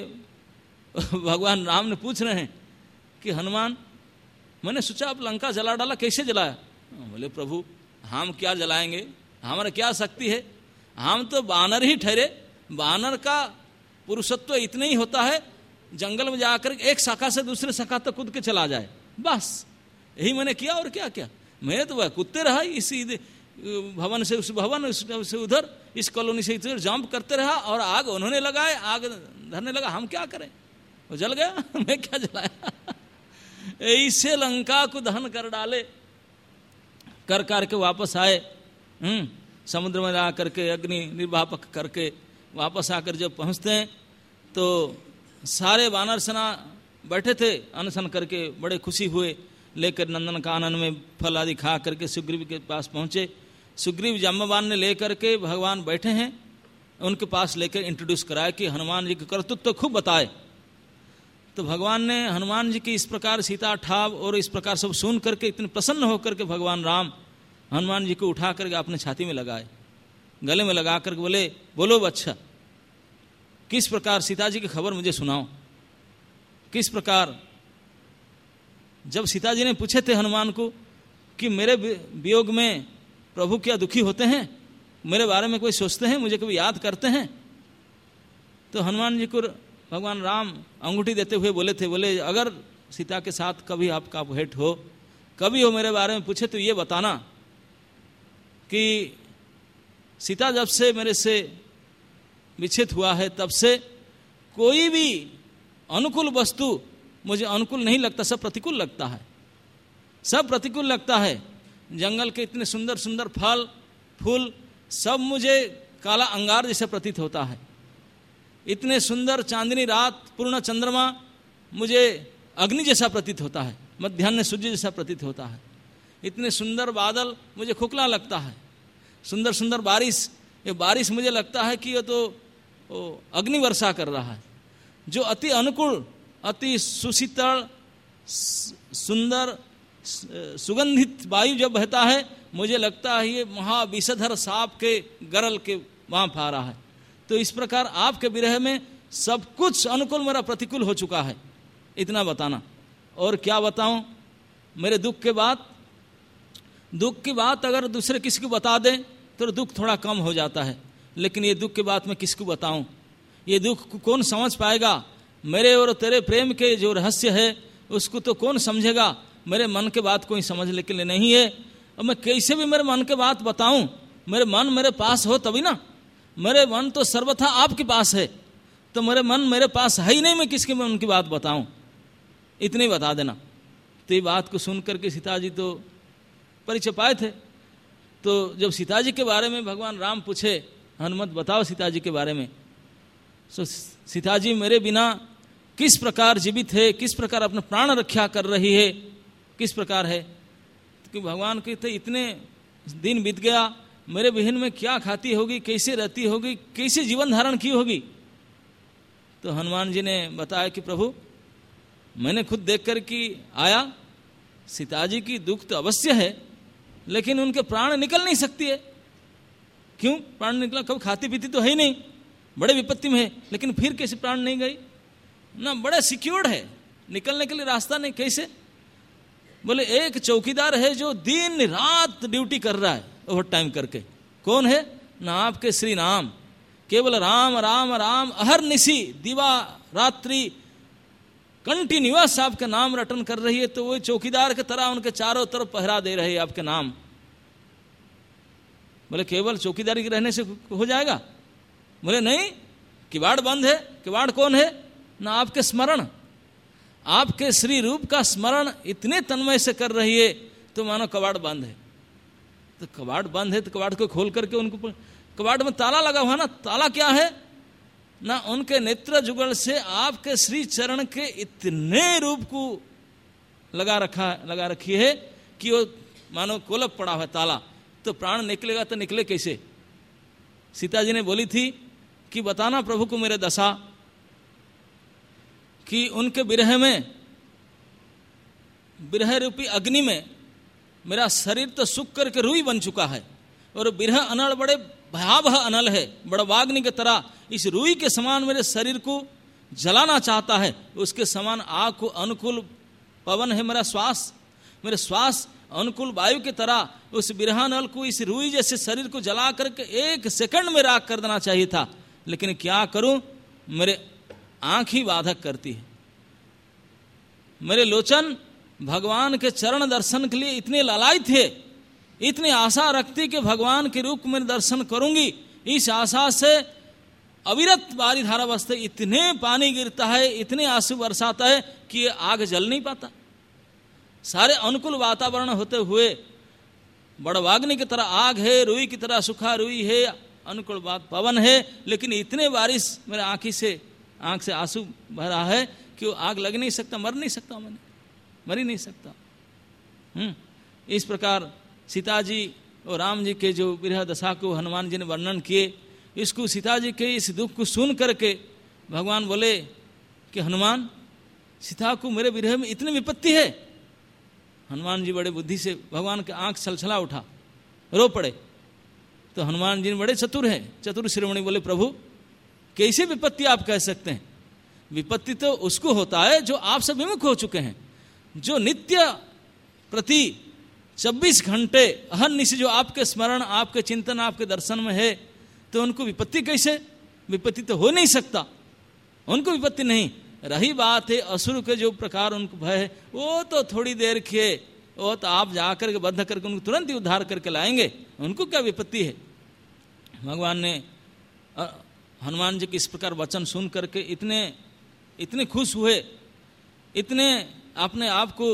भगवान राम ने पूछ रहे हैं कि हनुमान मैंने सोचा आप लंका जला डाला, कैसे जलाया। बोले प्रभु हम क्या जलाएंगे, हमारा क्या शक्ति है, हम तो बानर ही ठहरे। बानर का पुरुषत्व इतने ही होता है, जंगल में जाकर एक शाखा से दूसरे शाखा तक कूद के चला जाए, बस यही मैंने किया। और क्या क्या, मैं तो वह कुत्ते रहा, इसी भवन से उस भवन, से उधर, इस कॉलोनी से इधर जंप करते रहा, और आग उन्होंने लगाए, आग धरने लगा, हम क्या करें, वो जल गया, मैं क्या जलाया। ऐसे लंका को दहन कर डाले, कर के वापस आए। समुद्र में ला करके अग्नि निर्वापक करके वापस आकर जब पहुंचते हैं तो सारे वानर सेना बैठे थे अनशन करके, बड़े खुशी हुए, लेकर नंदन कानन में फल आदि खा करके सुग्रीव के पास पहुंचे। सुग्रीव जाम्बवान ने लेकर के भगवान बैठे हैं, उनके पास लेकर इंट्रोड्यूस कराया कि हनुमान जी के कर्तृत्व तो खूब बताए। तो भगवान ने हनुमान जी की इस प्रकार सीता ठाव और इस प्रकार सब सुन करके इतने प्रसन्न होकर के भगवान राम हनुमान जी को उठा करके अपने छाती में लगाए, गले में लगा करके बोले बोलो बच्चा, किस प्रकार सीता जी की खबर मुझे सुनाओ, किस प्रकार। जब सीता जी ने पूछे थे हनुमान को कि मेरे वियोग में प्रभु क्या दुखी होते हैं, मेरे बारे में कोई सोचते हैं, मुझे कभी याद करते हैं, तो हनुमान जी को भगवान राम अंगूठी देते हुए बोले अगर सीता के साथ कभी आपका भेंट हो, कभी हो मेरे बारे में पूछे तो ये बताना कि सीता जब से मेरे से विच्छेद हुआ है तब से कोई भी अनुकूल वस्तु मुझे अनुकूल नहीं लगता, सब प्रतिकूल लगता है, सब प्रतिकूल लगता है। जंगल के इतने सुंदर सुंदर फल फूल सब मुझे काला अंगार जैसा प्रतीत होता है, इतने सुंदर चांदनी रात पूर्ण चंद्रमा मुझे अग्नि जैसा प्रतीत होता है, मध्याह्न सूर्य जैसा प्रतीत होता है, इतने सुंदर बादल मुझे खोखला लगता है, सुंदर सुंदर बारिश, ये बारिश मुझे लगता है कि ये तो अग्नि वर्षा कर रहा है। जो अति अनुकूल, अति सुशीतल, सुंदर, सुगंधित वायु जब बहता है, मुझे लगता है ये महाविषधर सांप के गरल के वहाँ आ रहा है। तो इस प्रकार आपके विरह में सब कुछ अनुकूल मेरा प्रतिकूल हो चुका है, इतना बताना। और क्या बताऊं, मेरे दुख की बात अगर दूसरे किसी को बता दें तो दुख थोड़ा कम हो जाता है, लेकिन ये दुख की बात मैं किसको बताऊं, ये दुख को कौन समझ पाएगा। मेरे और तेरे प्रेम के जो रहस्य है उसको तो कौन समझेगा, मेरे मन के बात कोई समझने के लिए नहीं है। और मैं कैसे भी मेरे मन के बात बताऊं मेरे मन मेरे पास हो तभी ना। मेरे मन तो सर्वथा आपके पास है, तो मेरे मन मेरे पास है ही नहीं, मैं किसके मन की बात बताऊं, इतनी बता देना। तो ये बात को सुन करके सीता जी तो परिचय पाए थे। तो जब सीता जी के बारे में भगवान राम पूछे, हनुमत बताओ सीता जी के बारे में, तो सीता जी मेरे बिना किस प्रकार जीवित है, किस प्रकार अपना प्राण रक्षा कर रही है, किस प्रकार है। कि भगवान कहते इतने दिन बीत गया, मेरे विहीन में क्या खाती होगी, कैसे रहती होगी, कैसे जीवन धारण की होगी। तो हनुमान जी ने बताया कि प्रभु मैंने खुद देख कर कि आया, सीता जी की दुख तो अवश्य है, लेकिन उनके प्राण निकल नहीं सकती है। क्यों प्राण निकला, कब खाती पीती तो है ही नहीं, बड़े विपत्ति में है, लेकिन फिर कैसे प्राण नहीं गई ना, बड़ा सिक्योर्ड है, निकलने के लिए रास्ता नहीं। कैसे? बोले एक चौकीदार है जो दिन रात ड्यूटी कर रहा है ओवर टाइम करके। कौन है? ना आपके श्री राम, केवल राम राम राम अहरनिशि दिवा रात्रि कंटिन्यूअस आपका नाम रटन कर रही है। तो वो चौकीदार की तरह उनके चारों तरफ पहरा दे रहे हैं आपके नाम। बोले केवल चौकीदारी के रहने से हो जाएगा? बोले नहीं, किवाड़ बंद है। किवाड़ कौन है? ना आपके स्मरण, आपके श्री रूप का स्मरण इतने तन्मय से कर रही है, तो मानो कबाड़ बंद है। तो कबाड़ बंद है तो कबाड़ को खोल करके उनको, कबाड़ में ताला लगा हुआ ना, ताला क्या है ना, उनके नेत्र जुगल से आपके श्री चरण के इतने रूप को लगा रखी है कि वो मानो कोलप पड़ा हुआ ताला। तो प्राण निकलेगा तो निकले कैसे? सीता जी ने बोली थी कि बताना प्रभु को मेरे दशा, कि उनके विरह में, विरह रूपी अग्नि में मेरा शरीर तो सूख करके रुई बन चुका है, और विरह अनल बड़े भयावह अनल है, बड़ा वाग्नि की तरह इस रुई के समान मेरे शरीर को जलाना चाहता है। उसके समान आग को अनुकूल पवन है मेरा श्वास, मेरे श्वास अनुकूल वायु की तरह उस विरहानल को, इस रुई जैसे शरीर को जला करके 1 सेकंड में राख कर देना चाहिए था, लेकिन क्या करूं, मेरे आंख ही बाधक करती है। मेरे लोचन भगवान के चरण दर्शन के लिए इतने लालायित थे, इतनी आशा रखती कि भगवान के रूप में दर्शन करूंगी। इस आशा से अविरत बारी धारा बसते, इतने पानी गिरता है, इतने आंसू बरसाता है कि ये आग जल नहीं पाता। सारे अनुकूल वातावरण होते हुए बड़वाग्नि की तरह आग है, रुई की तरह सूखा रुई है, अनुकूल पवन है, लेकिन इतने बारिश मेरे आंख से आंसू बह रहा है कि वो आग लग नहीं सकता, मर नहीं सकता, मैंने मर ही नहीं सकता। इस प्रकार सीता जी और राम जी के जो विरह दशा को हनुमान जी ने वर्णन किए, इसको सीता जी के इस दुख को सुन करके भगवान बोले कि हनुमान, सीता को मेरे विरह में इतनी विपत्ति है। हनुमान जी बड़े बुद्धि से, भगवान का आंख छलछला उठा, रो पड़े। तो हनुमान जी बड़े चतुर हैं, चतुर शिरोमणि बोले प्रभु कैसे विपत्ति आप कह सकते हैं? विपत्ति तो उसको होता है जो आपसे विमुख हो चुके हैं, जो नित्य प्रति 24 घंटे अहर्निशि जो आपके स्मरण, आपके चिंतन, आपके दर्शन में है, तो उनको विपत्ति कैसे? विपत्ति तो हो नहीं सकता, उनको विपत्ति नहीं। रही बात है असुर के जो प्रकार उनको भय है, वो तो थोड़ी देर के, वो तो आप जाकर के बद्ध करके उनको तुरंत ही उद्धार करके लाएंगे, उनको क्या विपत्ति है। भगवान ने हनुमान जी के इस प्रकार वचन सुन करके इतने खुश हुए, इतने अपने आप को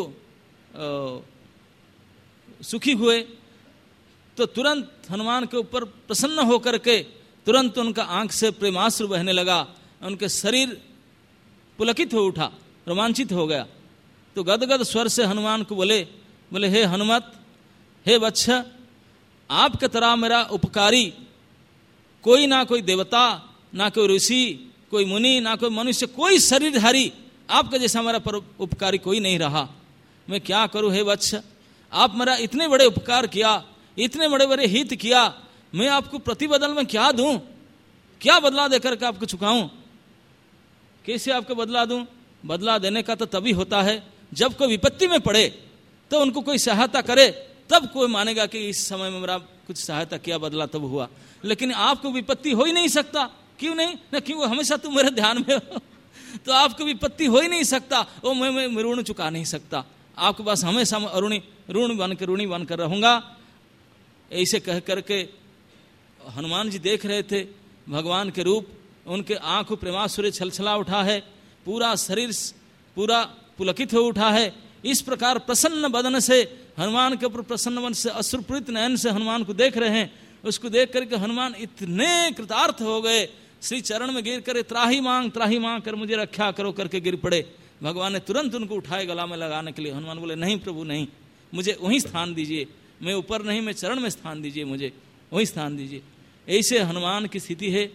सुखी हुए, तो तुरंत हनुमान के ऊपर प्रसन्न होकर के तुरंत उनका आंख से प्रेमाश्रु बहने लगा, उनके शरीर पुलकित हो उठा, रोमांचित हो गया। तो गदगद स्वर से हनुमान को बोले हे हनुमत, हे वत्स, आपके तरह मेरा उपकारी कोई ना कोई देवता, ना कोई ऋषि, कोई मुनि, ना कोई मनुष्य, कोई शरीरधारी आपका जैसा मेरा उपकारी कोई नहीं रहा। मैं क्या करूं हे वत्स, आप मेरा इतने बड़े उपकार किया, इतने बड़े बड़े हित किया, मैं आपको प्रतिबदल में क्या दूं, क्या बदला देकर के आपको चुकाऊं, कैसे आपको बदला दूं? बदला देने का तो तभी होता है जब कोई विपत्ति में पड़े, तो उनको कोई सहायता करे, तब कोई मानेगा कि इस समय में मेरा कुछ सहायता किया, बदला तब हुआ। लेकिन आपको विपत्ति हो ही नहीं सकता, क्यों नहीं? ना क्यों, हमेशा तुम मेरे ध्यान में हो, तो आपको विपत्ति हो ही नहीं सकता, वो मैं ऋण चुका नहीं सकता, आपके पास हमेशा ऋणी बन कर रहूंगा। ऐसे कह करके हनुमान जी देख रहे थे भगवान के रूप, उनके आंखों प्रेमासुरे छलछला उठा है, पूरा शरीर पूरा पुलकित हो उठा है। इस प्रकार प्रसन्न बदन से हनुमान के ऊपर, प्रसन्न मन से, अश्रुपूरित नयन से हनुमान को देख रहे हैं। उसको देख करके हनुमान इतने कृतार्थ हो गए, श्री चरण में गिर कर त्राही मांग कर मुझे रक्षा करो करके गिर पड़े। भगवान ने तुरंत उनको उठाए गला में लगाने के लिए। हनुमान बोले नहीं प्रभु नहीं, मुझे वहीं स्थान दीजिए, मैं ऊपर नहीं, मैं चरण में स्थान दीजिए, मुझे वहीं स्थान दीजिए। ऐसे हनुमान की स्थिति है।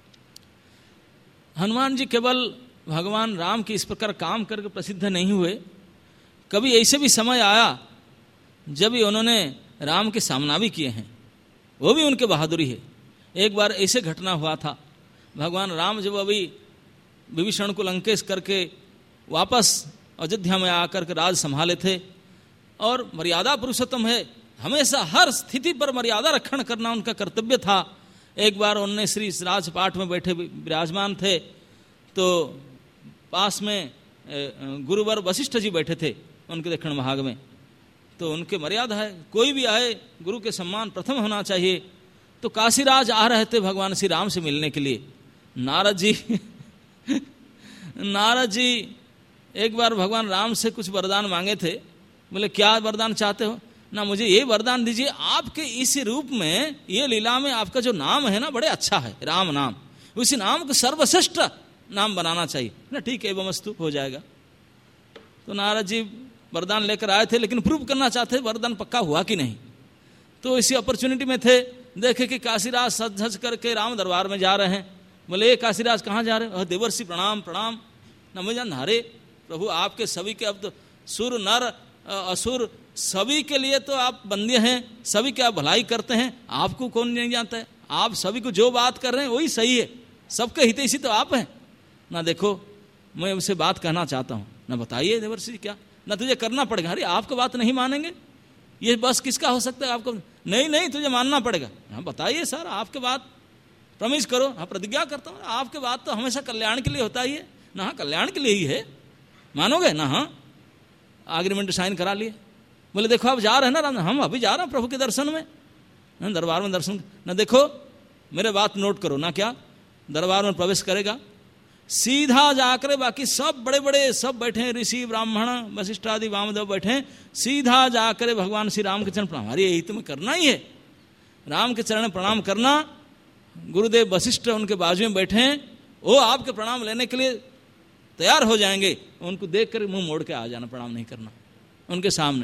हनुमान जी केवल भगवान राम के इस प्रकार काम करके प्रसिद्ध नहीं हुए, कभी ऐसे भी समय आया जब उन्होंने राम के सामना भी किए हैं, वो भी उनके बहादुरी है। एक बार ऐसे घटना हुआ था, भगवान राम जब अभी विभीषण को लंकेश करके वापस अयोध्या में आकर के राज संभाले थे, और मर्यादा पुरुषोत्तम है, हमेशा हर स्थिति पर मर्यादा रक्षण करना उनका कर्तव्य था। एक बार उन्होंने श्री राजपाट में बैठे विराजमान थे, तो पास में गुरुवर वशिष्ठ जी बैठे थे उनके दक्षिण भाग में। तो उनके मर्यादा है, कोई भी आए गुरु के सम्मान प्रथम होना चाहिए। तो काशीराज आ रहे थे भगवान श्री राम से मिलने के लिए। नारद जी एक बार भगवान राम से कुछ वरदान मांगे थे। बोले क्या वरदान चाहते हो? ना मुझे ये वरदान दीजिए, आपके इस रूप में, ये लीला में आपका जो नाम है ना बड़े अच्छा है, राम नाम, उसी नाम को सर्वश्रेष्ठ नाम बनाना चाहिए ना। ठीक है, एवमस्तु, हो जाएगा। तो नारद जी वरदान लेकर आए थे, लेकिन प्रूव करना चाहते वरदान पक्का हुआ कि नहीं। तो इसी अपॉर्चुनिटी में थे, देखे कि काशीराज सज धज करके राम दरबार में जा रहे हैं। बोले काशीराज कहाँ जा रहे हो? देवर्षि प्रणाम प्रणाम। न मुझे जान, अरे प्रभु आपके सभी के, अब तो सुर नर असुर सभी के लिए तो आप बंदे हैं, सभी के आप भलाई करते हैं, आपको कौन नहीं जानता है? आप सभी को जो बात कर रहे हैं वही सही है, सबके हितैषी तो आप हैं ना। देखो मैं उनसे बात कहना चाहता हूँ ना, बताइए देवर्षि क्या ना, तुझे करना पड़ेगा। अरे आपको बात नहीं मानेंगे, ये बस किसका हो सकता है? आपको नहीं तुझे मानना पड़ेगा। हाँ बताइए सर, आपके बात प्रॉमिस करो। हाँ प्रतिज्ञा करता हूँ, आपके बात तो हमेशा कल्याण के लिए होता ही है ना। हाँ कल्याण के लिए ही है, मानोगे ना? हाँ एग्रीमेंट साइन करा लिए। बोले देखो आप जा रहे हैं ना, हम अभी जा रहे हैं प्रभु के दर्शन में, दरबार में दर्शन ना। देखो मेरे बात नोट करो ना, क्या दरबार में प्रवेश करेगा, सीधा जाकर, बाकी सब बड़े बड़े सब बैठे हैं, ऋषि ब्राह्मण वशिष्ठ आदि वामदेव बैठे हैं, सीधा जाकर भगवान श्री राम के चरण प्रणाम। अरे यही तुम्हें करना ही है, राम के चरण प्रणाम करना। गुरुदेव वशिष्ठ उनके बाजू में बैठे हैं, वो आपके प्रणाम लेने के लिए तैयार हो जाएंगे। उनको देख कर मुंह मोड़ के आ जाना, प्रणाम नहीं करना उनके सामने।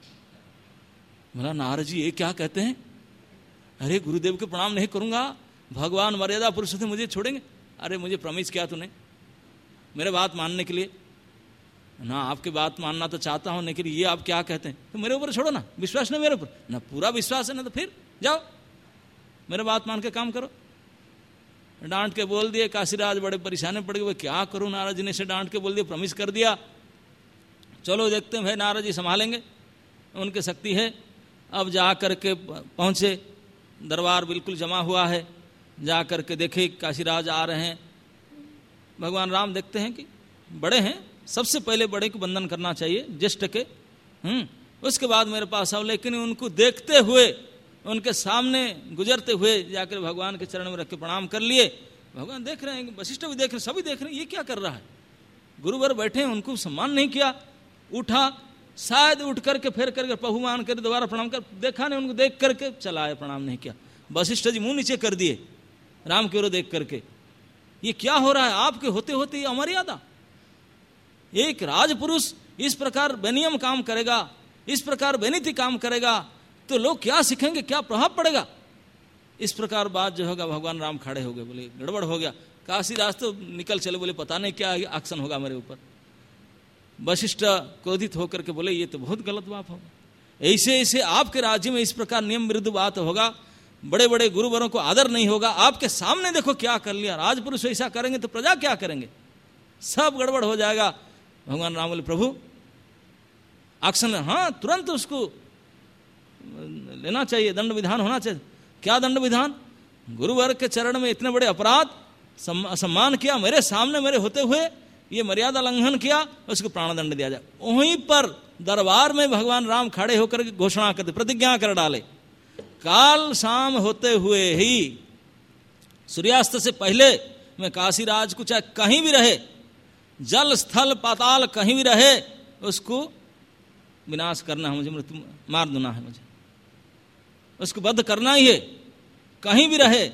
बोला नारद जी ये क्या कहते हैं? अरे गुरुदेव के प्रणाम नहीं करूंगा, भगवान मर्यादा पुरुष थे, मुझे छोड़ेंगे? अरे मुझे प्रॉमिस किया तूने मेरे बात मानने के लिए ना। आपकी बात मानना तो चाहता हूं, लेकिन ये आप क्या कहते हैं? तो मेरे ऊपर छोड़ो ना, विश्वास नहीं मेरे ऊपर ना, पूरा विश्वास है ना, तो फिर जाओ मेरे बात मान के काम करो। डांट के बोल दिए, काशीराज बड़े परेशानी पड़ गए, क्या करूं? नारद जी ने से डांट के बोल दिया, प्रॉमिस कर दिया, चलो देखते हैं भाई नारद जी संभालेंगे, उनकी शक्ति है। अब जा करके पहुंचे, दरबार बिल्कुल जमा हुआ है। जा करके देखे काशीराज आ रहे हैं। भगवान राम देखते हैं कि बड़े हैं, सबसे पहले बड़े को वंदन करना चाहिए, ज्येष्ठ के, उसके बाद मेरे पास आओ। लेकिन उनको देखते हुए, उनके सामने गुजरते हुए जाकर भगवान के चरण में रख के प्रणाम कर लिए। भगवान देख रहे हैं, वशिष्ठ भी देख रहे हैं, सभी देख रहे हैं, ये क्या कर रहा है? गुरुवर बैठे हैं, उनको सम्मान नहीं किया। उठा, शायद उठ करके फिर करके प्रभु मान कर दोबारा प्रणाम कर, देखा नहीं उनको, देख करके चला आए, प्रणाम नहीं किया। वशिष्ठ जी मुंह नीचे कर दिए राम की ओर देख करके, ये क्या हो रहा है? आपके होते होते ये अमर्यादा। एक राजपुरुष इस प्रकार बेनियम काम करेगा, इस प्रकार बेनीति काम करेगा, तो लोग क्या सीखेंगे, क्या प्रभाव पड़ेगा? इस प्रकार बात जो होगा, भगवान राम खड़े हो गए, बोले गड़बड़ हो गया। काशीराज तो निकल चले, बोले पता नहीं क्या एक्शन होगा मेरे ऊपर। वशिष्ठ क्रोधित होकर के बोले ये तो बहुत गलत बात होगा, ऐसे ऐसे आपके राज्य में इस प्रकार नियम विरुद्ध बात होगा, बड़े बड़े गुरुवरों को आदर नहीं होगा। आपके सामने देखो क्या कर लिया, राजपुरुष ऐसा करेंगे तो प्रजा क्या करेंगे, सब गड़बड़ हो जाएगा। भगवान राम बोले प्रभु एक्शन, हाँ तुरंत उसको लेना चाहिए, दंड विधान होना चाहिए। क्या दंड विधान? गुरुवर के चरण में इतने बड़े अपराध, सम्मान किया, मेरे सामने मेरे होते हुए ये मर्यादा लंघन किया, उसको प्राणदंड दिया जाए। वहीं पर दरबार में भगवान राम खड़े होकर घोषणा करते, प्रतिज्ञा कर डाले, काल शाम होते हुए ही, सूर्यास्त से पहले मैं काशीराज को चाहे कहीं भी रहे, जल स्थल पाताल कहीं भी रहे, उसको विनाश करना है मुझे, मृत्यु मार देना है मुझे, उसको वध करना ही है। कहीं भी रहे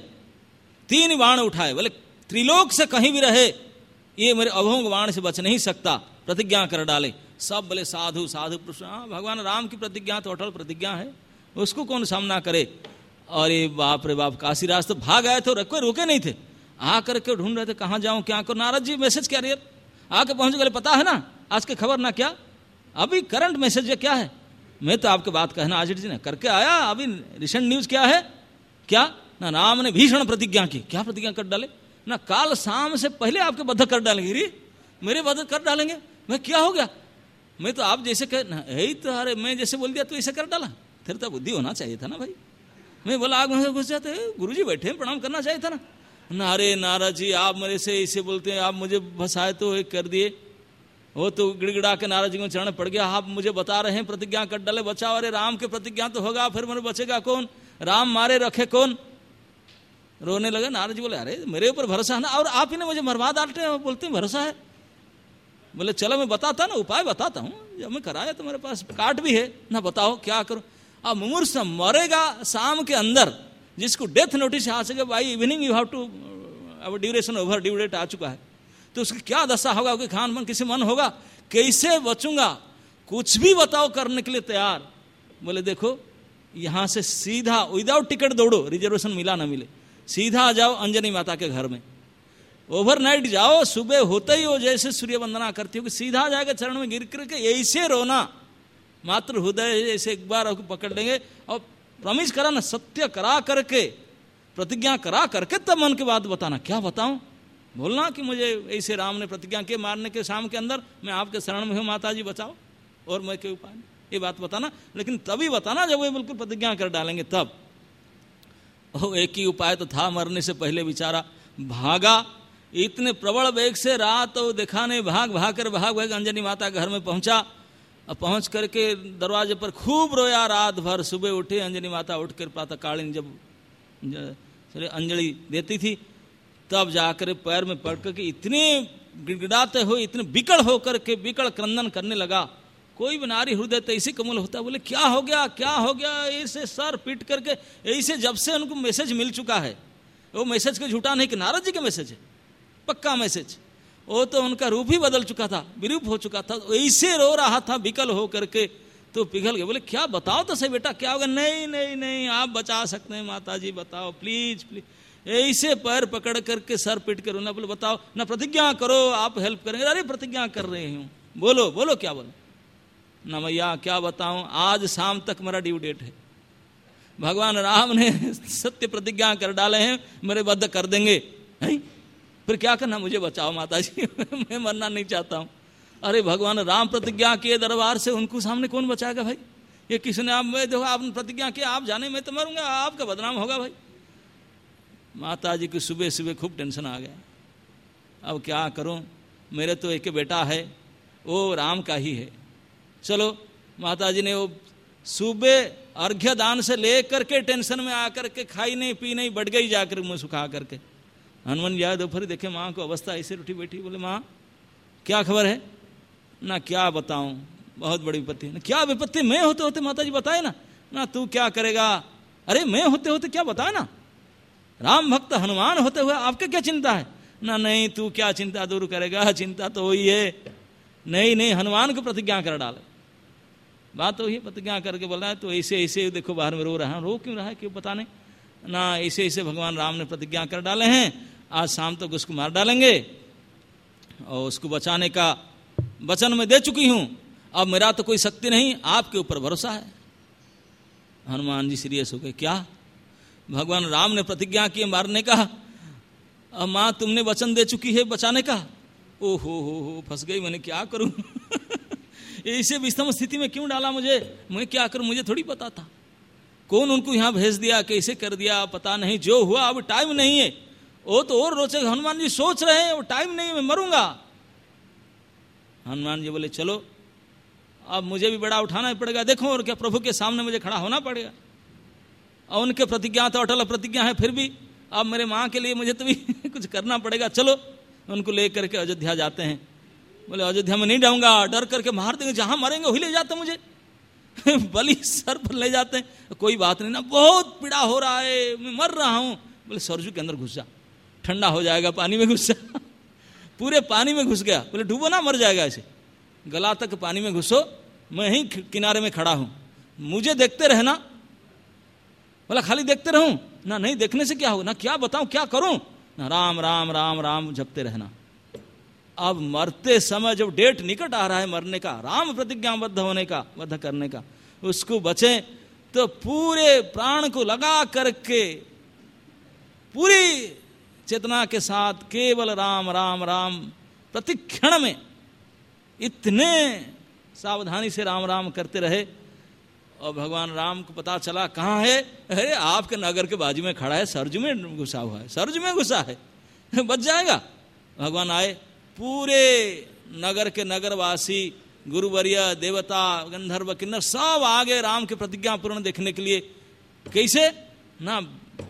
3 बाण उठाए, बोले त्रिलोक से कहीं भी रहे, ये मेरे अभोंग बाण से बच नहीं सकता, प्रतिज्ञा कर डाले। सब बोले साधु साधु पुरुष। भगवान राम की प्रतिज्ञा तो अटल प्रतिज्ञा है, उसको कौन सामना करे। और ये बाप रे बाप, काशीराज तो भाग आए थे, कोई रुके नहीं थे, आकर के ढूंढ रहे थे कहाँ जाऊं क्या करो। नारद जी मैसेज क्या रही, आके पहुंच गए, पता है ना आज की खबर ना, क्या अभी करंट मैसेज है क्या है। मैं तो आपके बात कहना आचार्य जी ने करके आया, अभी रिसेंट न्यूज क्या है, क्या ना राम ने भीषण प्रतिज्ञा की। क्या प्रतिज्ञा कर डाले ना, काल शाम से पहले आपके बद्ध कर डालेंगे। रे मेरे बद्ध कर डालेंगे, मैं क्या हो गया, मैं तो आप जैसे कह यही तो, अरे मैं जैसे बोल दिया तो ऐसे कर डाला, फिर तो बुद्धि होना चाहिए था ना भाई। मैं बोला आग में घुस जाते, गुरुजी बैठे प्रणाम करना चाहिए था ना। अरे नारद जी आप मेरे से ऐसे बोलते हैं, आप मुझे फंसाए तो एक कर दिए। वो तो गिड़गिड़ा के नारद जी में चरण पड़ गया, आप मुझे बता रहे हैं प्रतिज्ञा कर डाले, बचाओ। अरे राम के प्रतिज्ञा तो होगा, फिर मेरे बचेगा कौन, राम मारे रखे कौन। रोने लगे। नारद जी बोले अरे मेरे ऊपर भरोसा है ना, और आप ही ने मुझे मरवा डालते हैं, बोलते हैं भरोसा है। बोले चलो मैं बताता ना, उपाय बताता हूँ, जब मैं कराया तो मेरे पास काट भी है ना, बताओ क्या करूँ। अब मुमूर्ष मरेगा शाम के अंदर, जिसको डेथ नोटिस आ सके, भाई इवनिंग यू हैव टू, अब ड्यूरेशन ओवर, ड्यू डेट आ चुका है, तो उसकी क्या दशा होगा, उसके खान मन किसी मन होगा, कैसे बचूंगा, कुछ भी बताओ करने के लिए तैयार। बोले देखो यहां से सीधा विदाउट टिकट दौड़ो, रिजर्वेशन मिला ना मिले, सीधा जाओ अंजनी माता के घर में, ओवरनाइट जाओ, सुबह होते ही हो जैसे सूर्य वंदना करती हो कि सीधा जाकर चरण में गिर करके ऐसे रोना, मात्र हृदय ऐसे एक बार पकड़ लेंगे और प्रॉमिस करा ना, सत्य करा करके, प्रतिज्ञा करा करके तब मन की बात बताना। क्या बताऊं, बोलना कि मुझे ऐसे राम ने प्रतिज्ञा के मारने के शाम के अंदर मैं आपके शरण में हूं, माता जी बचाओ, और मैं के उपाय, ये बात बताना। लेकिन तभी बताना जब वो बिल्कुल प्रतिज्ञा कर डालेंगे तब। एक ही उपाय तो था, मरने से पहले बेचारा भागा, इतने प्रबल वेग से रात वो देखा नहीं, भाग भाग अंजनी माता के घर में पहुंचा। और पहुंच करके दरवाजे पर खूब रोया रात भर। सुबह उठे, अंजनी माता उठकर प्रातःकालीन जब अंजलि देती थी तब जाकर पैर में पड़ करके इतने गिड़गिड़ाते हुए, इतने विकल होकर के विकल क्रंदन करने लगा। कोई भी नारी हृदय तो ऐसे कमल होता, बोले क्या हो गया क्या हो गया, ऐसे सर पीट करके ऐसे। जब से उनको मैसेज मिल चुका है, वो मैसेज के झूठा नहीं कि नारद जी के मैसेज है, पक्का मैसेज, वो तो उनका रूप ही बदल चुका था, विरूप हो चुका था, ऐसे रो रहा था विकल हो करके, तो पिघल गए। बोले क्या बताओ तो सही बेटा क्या होगा। नहीं नहीं नहीं आप बचा सकते हैं माता जी, बताओ प्लीज प्लीज। ऐसे पैर पकड़ करके सर पीट कर रोना। बोले बताओ ना, प्रतिज्ञा करो आप हेल्प करेंगे। अरे प्रतिज्ञा कर रहे हूँ, बोलो बोलो क्या बोलो ना। भैया क्या बताऊं, आज शाम तक मेरा ड्यू डेट है, भगवान राम ने सत्य प्रतिज्ञा कर डाले हैं, मेरे बद्ध कर देंगे। फिर क्या करना, मुझे बचाओ माता जी मैं मरना नहीं चाहता हूं। अरे भगवान राम प्रतिज्ञा किए दरबार से, उनको सामने कौन बचाएगा भाई। ये किसने, आप देखो आपने प्रतिज्ञा किया, आप जाने मैं तो मरूंगा, आपका बदनाम होगा भाई। माता जी की सुबह सुबह खूब टेंशन आ गया। अब क्या करूं, मेरे तो एक बेटा है, वो राम का ही है। चलो माता जी ने वो सुबह अर्घ्य दान से लेकर के टेंशन में आकर के खाई नहीं पी नहीं, बढ़ गई जाकर मुंह सुखा करके। हनुमान जाए दोपहर देखे माँ को अवस्था ऐसे उठी बैठी। बोले माँ क्या खबर है ना, क्या बताऊं, बहुत बड़ी विपत्ति है। क्या विपत्ति, मैं होते होते माता जी बताए ना, ना तू क्या करेगा। अरे मैं होते होते क्या बताए ना, राम भक्त हनुमान होते हुए आपके क्या चिंता है ना। नहीं तू क्या चिंता दूर करेगा, चिंता तो वही है। नहीं नहीं हनुमान को प्रतिज्ञा कर डाले। बात तो वही प्रतिज्ञा करके बोल रहा है, तो ऐसे ऐसे देखो बाहर में रो रहा है, रो क्यों रहा है क्यों पता नहीं ना। ऐसे ऐसे भगवान राम ने प्रतिज्ञा कर डाले हैं, आज शाम तक उसको मार डालेंगे और उसको बचाने का वचन मैं दे चुकी हूं। अब मेरा तो कोई शक्ति नहीं, आपके ऊपर भरोसा है। हनुमान जी सीरियस हो गए। क्या भगवान राम ने प्रतिज्ञा की मारने का, अब माँ तुमने वचन दे चुकी है बचाने का। ओ हो फंस गई, मैंने क्या करूं ऐसे विषम स्थिति में क्यों डाला मुझे, मैं क्या करूं, मुझे थोड़ी पता था। कौन उनको यहां भेज दिया, कैसे कर दिया पता नहीं। जो हुआ अब टाइम नहीं है, वो तो और रोचे। हनुमान जी सोच रहे हैं वो टाइम नहीं, मैं मरूंगा। हनुमान जी बोले चलो अब मुझे भी बड़ा उठाना पड़ेगा, देखो और क्या, प्रभु के सामने मुझे खड़ा होना पड़ेगा। और उनके प्रतिज्ञा तो अटल प्रतिज्ञा है, फिर भी अब मेरे माँ के लिए मुझे तो भी कुछ करना पड़ेगा, चलो उनको ले करके अयोध्या जाते हैं। बोले अयोध्या में नहीं जाऊंगा, डर करके मार देंगे, जहां मरेंगे वही ले जाते मुझे बलि सर पर ले जाते हैं। कोई बात नहीं ना, बहुत पीड़ा हो रहा है, मैं मर रहा हूं। बोले सरजू के अंदर घुस जा, ठंडा हो जाएगा, पानी में घुस जा। पूरे पानी में घुस गया। बोले डूबो ना, मर जाएगा ऐसे, गला तक पानी में घुसो, मैं ही किनारे में खड़ा हूं, मुझे देखते रहना। बोला खाली देखते रहूं ना, नहीं देखने से क्या हो ना, क्या बताऊं क्या करूं ना, राम राम राम राम जपते रहना। अब मरते समय जब डेट निकट आ रहा है मरने का, राम प्रतिज्ञाबद्ध होने का, वध करने का, उसको बचे तो पूरे प्राण को लगा करके पूरी चेतना के साथ केवल राम राम राम प्रतिक्षण में इतने सावधानी से राम राम करते रहे। और भगवान राम को पता चला कहाँ है, अरे आपके नगर के बाजू में खड़ा है, सरजू में घुसा हुआ है, सरजू में घुसा है, बच जाएगा। भगवान आए, पूरे नगर के नगरवासी, गुरुवर्य, देवता, गंधर्व, किन्नर सब आगे राम के प्रतिज्ञा पूर्ण देखने के लिए। कैसे ना,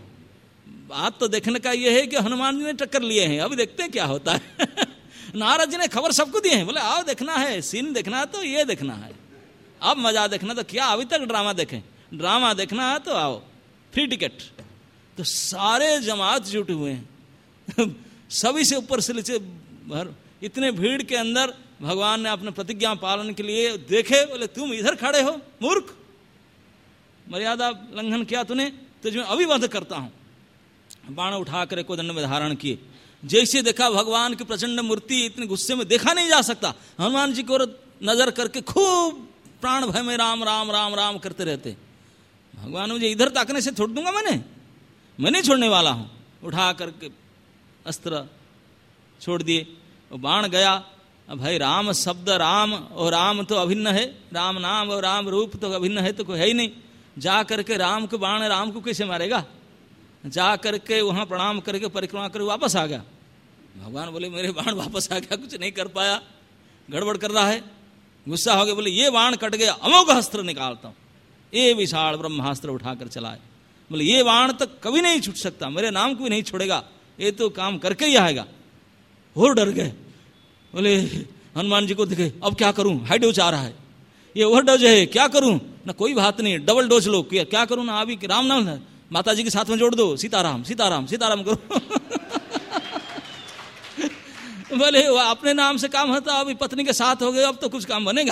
बात तो देखने का यह है कि हनुमान जी ने टक्कर लिए हैं, अभी देखते हैं क्या होता है नारद जी ने खबर सबको दिए हैं, बोले आओ देखना है, सीन देखना है तो ये देखना है, अब मजा देखना तो क्या, अभी तक ड्रामा देखें, ड्रामा देखना है तो आओ, फ्री टिकट। तो सारे जमात जुटे हुए हैं सभी से ऊपर से नीचे भर, इतने भीड़ के अंदर भगवान ने अपने प्रतिज्ञा पालन के लिए देखे, बोले तुम इधर खड़े हो मूर्ख, मर्यादा लंघन किया तूने, तुझे अभी वध करता हूं। बाण उठा कर कोदंड में धारण किए। जैसे देखा भगवान की प्रचंड मूर्ति, इतने गुस्से में देखा नहीं जा सकता, हनुमान जी को नजर करके खूब प्राण भय में राम राम राम राम करते रहते। भगवान मुझे इधर ताकने से छोड़ दूंगा, मैं नहीं छोड़ने वाला हूं। उठा करके अस्त्र छोड़ दिए, बाण गया। अब भाई राम शब्द, राम और राम तो अभिन्न है, राम नाम और राम रूप तो अभिन्न है, तो कोई है ही नहीं। जा करके राम को बाण राम को कैसे मारेगा, जा करके वहां प्रणाम करके परिक्रमा कर वापस आ गया। भगवान बोले मेरे बाण वापस आ गया, कुछ नहीं कर पाया, गड़बड़ कर रहा है। गुस्सा हो गया, बोले ये बाण कट गया, अमोघ अस्त्र निकालता हूं। ये विशाल ब्रह्मास्त्र उठाकर चलाए। बोले ये बाण तो कभी नहीं छूट सकता, मेरे नाम को भी नहीं छोड़ेगा, ये तो काम करके ही आएगा। और डर गए, बोले हनुमान जी को दिखे, अब क्या करूं, हाई डोज आ रहा है, ये ओवर डोज है, क्या करूं ना, कोई बात नहीं डबल डोज लो, क्या करूं ना, अभी राम नाम माता जी के साथ में जोड़ दो, सीताराम सीताराम सीताराम करो बोले वो अपने नाम से काम होता, अभी पत्नी के साथ हो गए, अब तो कुछ काम बनेगा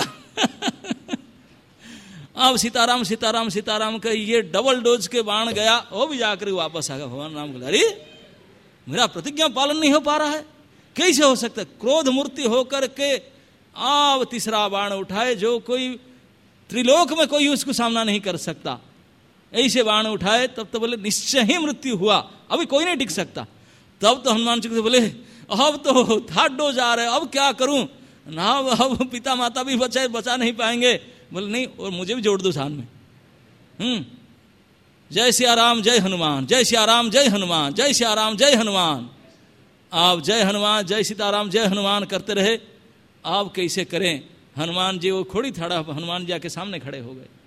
अब सीताराम सीताराम सीताराम का ये डबल डोज के बाण गया, वो भी जाकर वापस आ गया। भगवान राम बोले अरे मेरा प्रतिज्ञा पालन नहीं हो पा रहा है, कैसे हो सकता है। क्रोध मूर्ति होकर के अब तीसरा बाण उठाए, जो कोई त्रिलोक में कोई उसको सामना नहीं कर सकता, ऐसे बाण उठाए। तब तो बोले निश्चय ही मृत्यु हुआ, अभी कोई नहीं टिक सकता। तब तो हनुमान जी बोले अब तो थर्ड डोज आ रहे, अब क्या करूं ना, अब पिता माता भी बचा नहीं पाएंगे। बोले नहीं, और मुझे भी जोड़ दो साथ में। जय सिया राम जय हनुमान, जय सिया राम जय हनुमान, जय सिया राम जय हनुमान। आप जय हनुमान जय सीताराम जय हनुमान करते रहे। आप कैसे करें, हनुमान जी वो खोड़ी थड़ा, हनुमान जी आके सामने खड़े हो गए।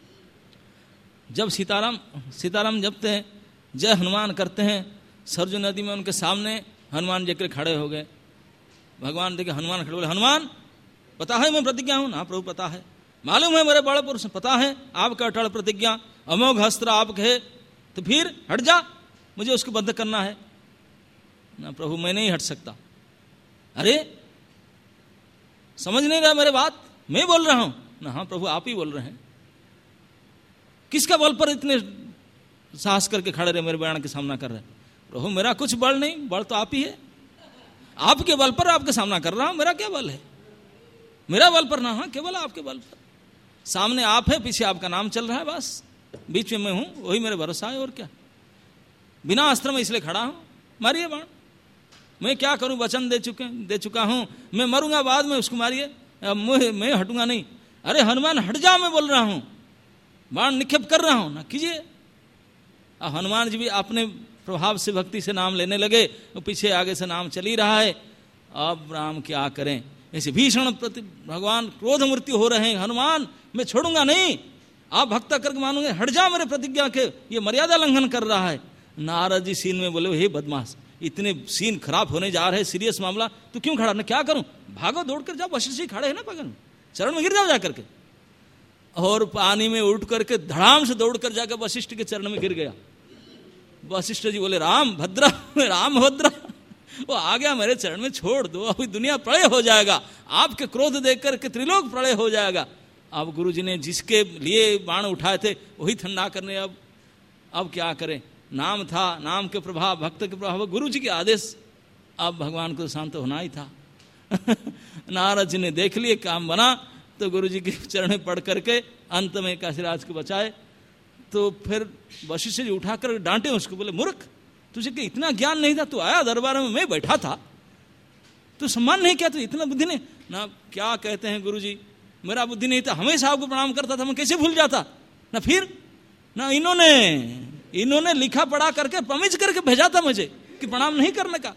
जब सीताराम जपते हैं, जय हनुमान करते हैं, सरजू नदी में उनके सामने हनुमान जी के खड़े हो गए। भगवान देखे हनुमान खड़े, बोले हनुमान पता है मैं प्रतिज्ञा हूं ना, प्रभु पता है, मालूम है मेरे बड़े पुरुष, पता है आपका अटल प्रतिज्ञा, अमोघ अस्त्र आपके है, तो फिर हट जा, मुझे उसको बंद करना है ना। प्रभु मैं नहीं हट सकता। अरे समझ नहीं रहा मेरे बात, मैं बोल रहा हूं ना। हाँ प्रभु आप ही बोल रहे हैं। किसका बल पर इतने साहस करके खड़े रहे, मेरे बयान के सामना कर रहे। प्रभु मेरा कुछ बल नहीं, बल तो आप ही है, आपके बल पर आपके सामना कर रहा हूं, मेरा क्या बल है, मेरा बल पर ना, हाँ केवल आपके बल पर। सामने आप है, पीछे आपका नाम चल रहा है, बस बीच में मैं हूं, वही मेरे भरोसा है। और क्या, बिना अस्त्र में इसलिए खड़ा हूं, मारिए बाण, मैं क्या करूं, वचन दे चुका हूं, मैं मरूंगा बाद में, उसको मारिए, मैं हटूंगा नहीं। अरे हनुमान हट जा, मैं बोल रहा हूं, बाण निक्षेप कर रहा हूं ना, कीजिए। अब हनुमान जी भी अपने प्रभाव से भक्ति से नाम लेने लगे, वो पीछे आगे से नाम चल ही रहा है। अब राम क्या करें, ऐसे भीषण प्रति भगवान क्रोध मूर्ति हो रहे हैं, हनुमान मैं छोड़ूंगा नहीं, आप भक्त करके मानोगे, हट जा मेरे प्रतिज्ञा के, ये मर्यादा लंघन कर रहा है। नारद जी सीन में बोले, हे बदमाश, इतने सीन खराब होने जा रहे, सीरियस मामला, तू क्यों खड़ा, मैं क्या करूं, भागो दौड़ कर जाओ, वशिष्ठ जी खड़े हैं ना बगल में, चरण में गिर जाओ जाकर के। और पानी में उठ करके धड़ाम से दौड़ कर जाकर वशिष्ठ के चरण में गिर गया। वशिष्ठ जी बोले, राम भद्रा, राम भद्रा, वो आ गया मेरे चरण में, छोड़ दो, अभी दुनिया प्रलय हो जाएगा, आपके क्रोध देख करके त्रिलोक प्रलय हो जाएगा। अब गुरु जी ने जिसके लिए बाण उठाए थे वही ठंडा करने, अब क्या करें, नाम था, नाम के प्रभाव, भक्त के प्रभाव, गुरु जी के आदेश, अब भगवान को शांत होना ही था। नारद जी ने देख लिए, काम बना, तो गुरु जी के चरण में पढ़ करके अंत में काशीराज को बचाए। तो फिर वशिष्ठ जी उठाकर डांटे उसको, बोले, मूर्ख, तुझे कि इतना ज्ञान नहीं था, तू आया दरबार में, मैं बैठा था, तू सम्मान नहीं किया, तू इतना बुद्धि नहीं ना। क्या कहते हैं गुरु जी, मेरा बुद्धि नहीं था, हमेशा आपको प्रणाम करता था, मैं कैसे भूल जाता ना। फिर ना इन्होंने लिखा पढ़ा करके प्रमिज करके भेजा था मुझे कि प्रणाम नहीं करने का।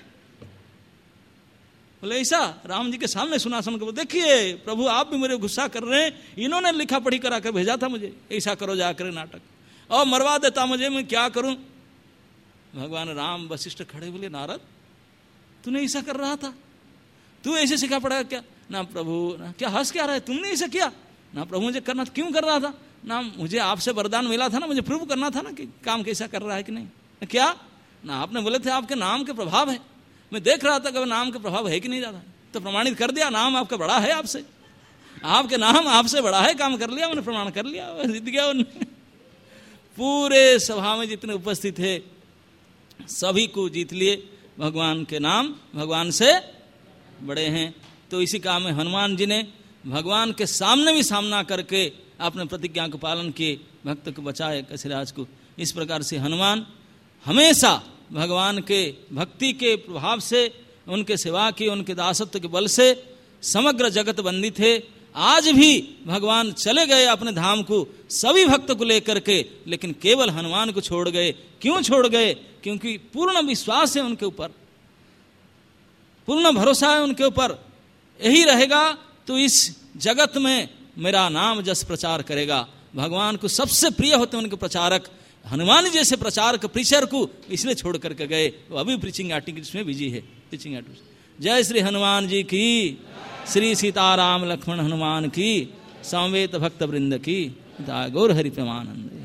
बोले ऐसा, राम जी के सामने सुना सुन कर, देखिए प्रभु आप भी मेरे गुस्सा कर रहे हैं, इन्होंने लिखा पढ़ी करा कर भेजा था मुझे, ऐसा करो जाकर नाटक, और मरवा देता मुझे, मैं क्या करूं। भगवान राम वशिष्ठ खड़े, बोले, नारद तूने ऐसा कर रहा था, तू ऐसे सिखा पड़ा क्या ना प्रभु, ना क्या हंस क्या रहा है, तुमने ऐसा किया ना प्रभु, मुझे करना क्यों कर रहा था ना, मुझे आपसे वरदान मिला था ना, मुझे प्रूव करना था ना कि काम कैसा कर रहा है कि नहीं, क्या ना आपने बोले थे आपके नाम के प्रभाव है, मैं देख रहा था कि नाम के प्रभाव है कि नहीं ज्यादा, तो प्रमाणित कर दिया, नाम आपका बड़ा है, आपसे आपके नाम आपसे बड़ा है, काम कर लिया, मैंने प्रमाण कर लिया, जीत गया। पूरे सभा में जितने उपस्थित थे सभी को जीत लिए, भगवान के नाम भगवान से बड़े हैं। तो इसी काम में हनुमान जी ने भगवान के सामने भी सामना करके अपने प्रतिज्ञा को पालन किए, भक्त को बचाए, काशीराज को। इस प्रकार से हनुमान हमेशा भगवान के भक्ति के प्रभाव से, उनके सेवा की, उनके दासत्व के बल से समग्र जगत बंदी थे। आज भी भगवान चले गए अपने धाम को सभी भक्त को लेकर के, लेकिन केवल हनुमान को छोड़ गए। क्यों छोड़ गए? क्योंकि पूर्ण विश्वास है उनके ऊपर, पूर्ण भरोसा है उनके ऊपर। यही रहेगा तो इस जगत में मेरा नाम जस प्रचार करेगा। भगवान को सबसे प्रिय होते हैं उनके प्रचारक, हनुमान जैसे प्रचारक प्रीचर को इसलिए छोड़ करके गए। वो अभी प्रीचिंग आर्टिकल्स में बिजी है, प्रीचिंग आर्टिकल्स। जय श्री हनुमान जी की, श्री सीताराम लक्ष्मण हनुमान की, समवेत भक्त वृंद की, गौर हरि प्रेमानंद।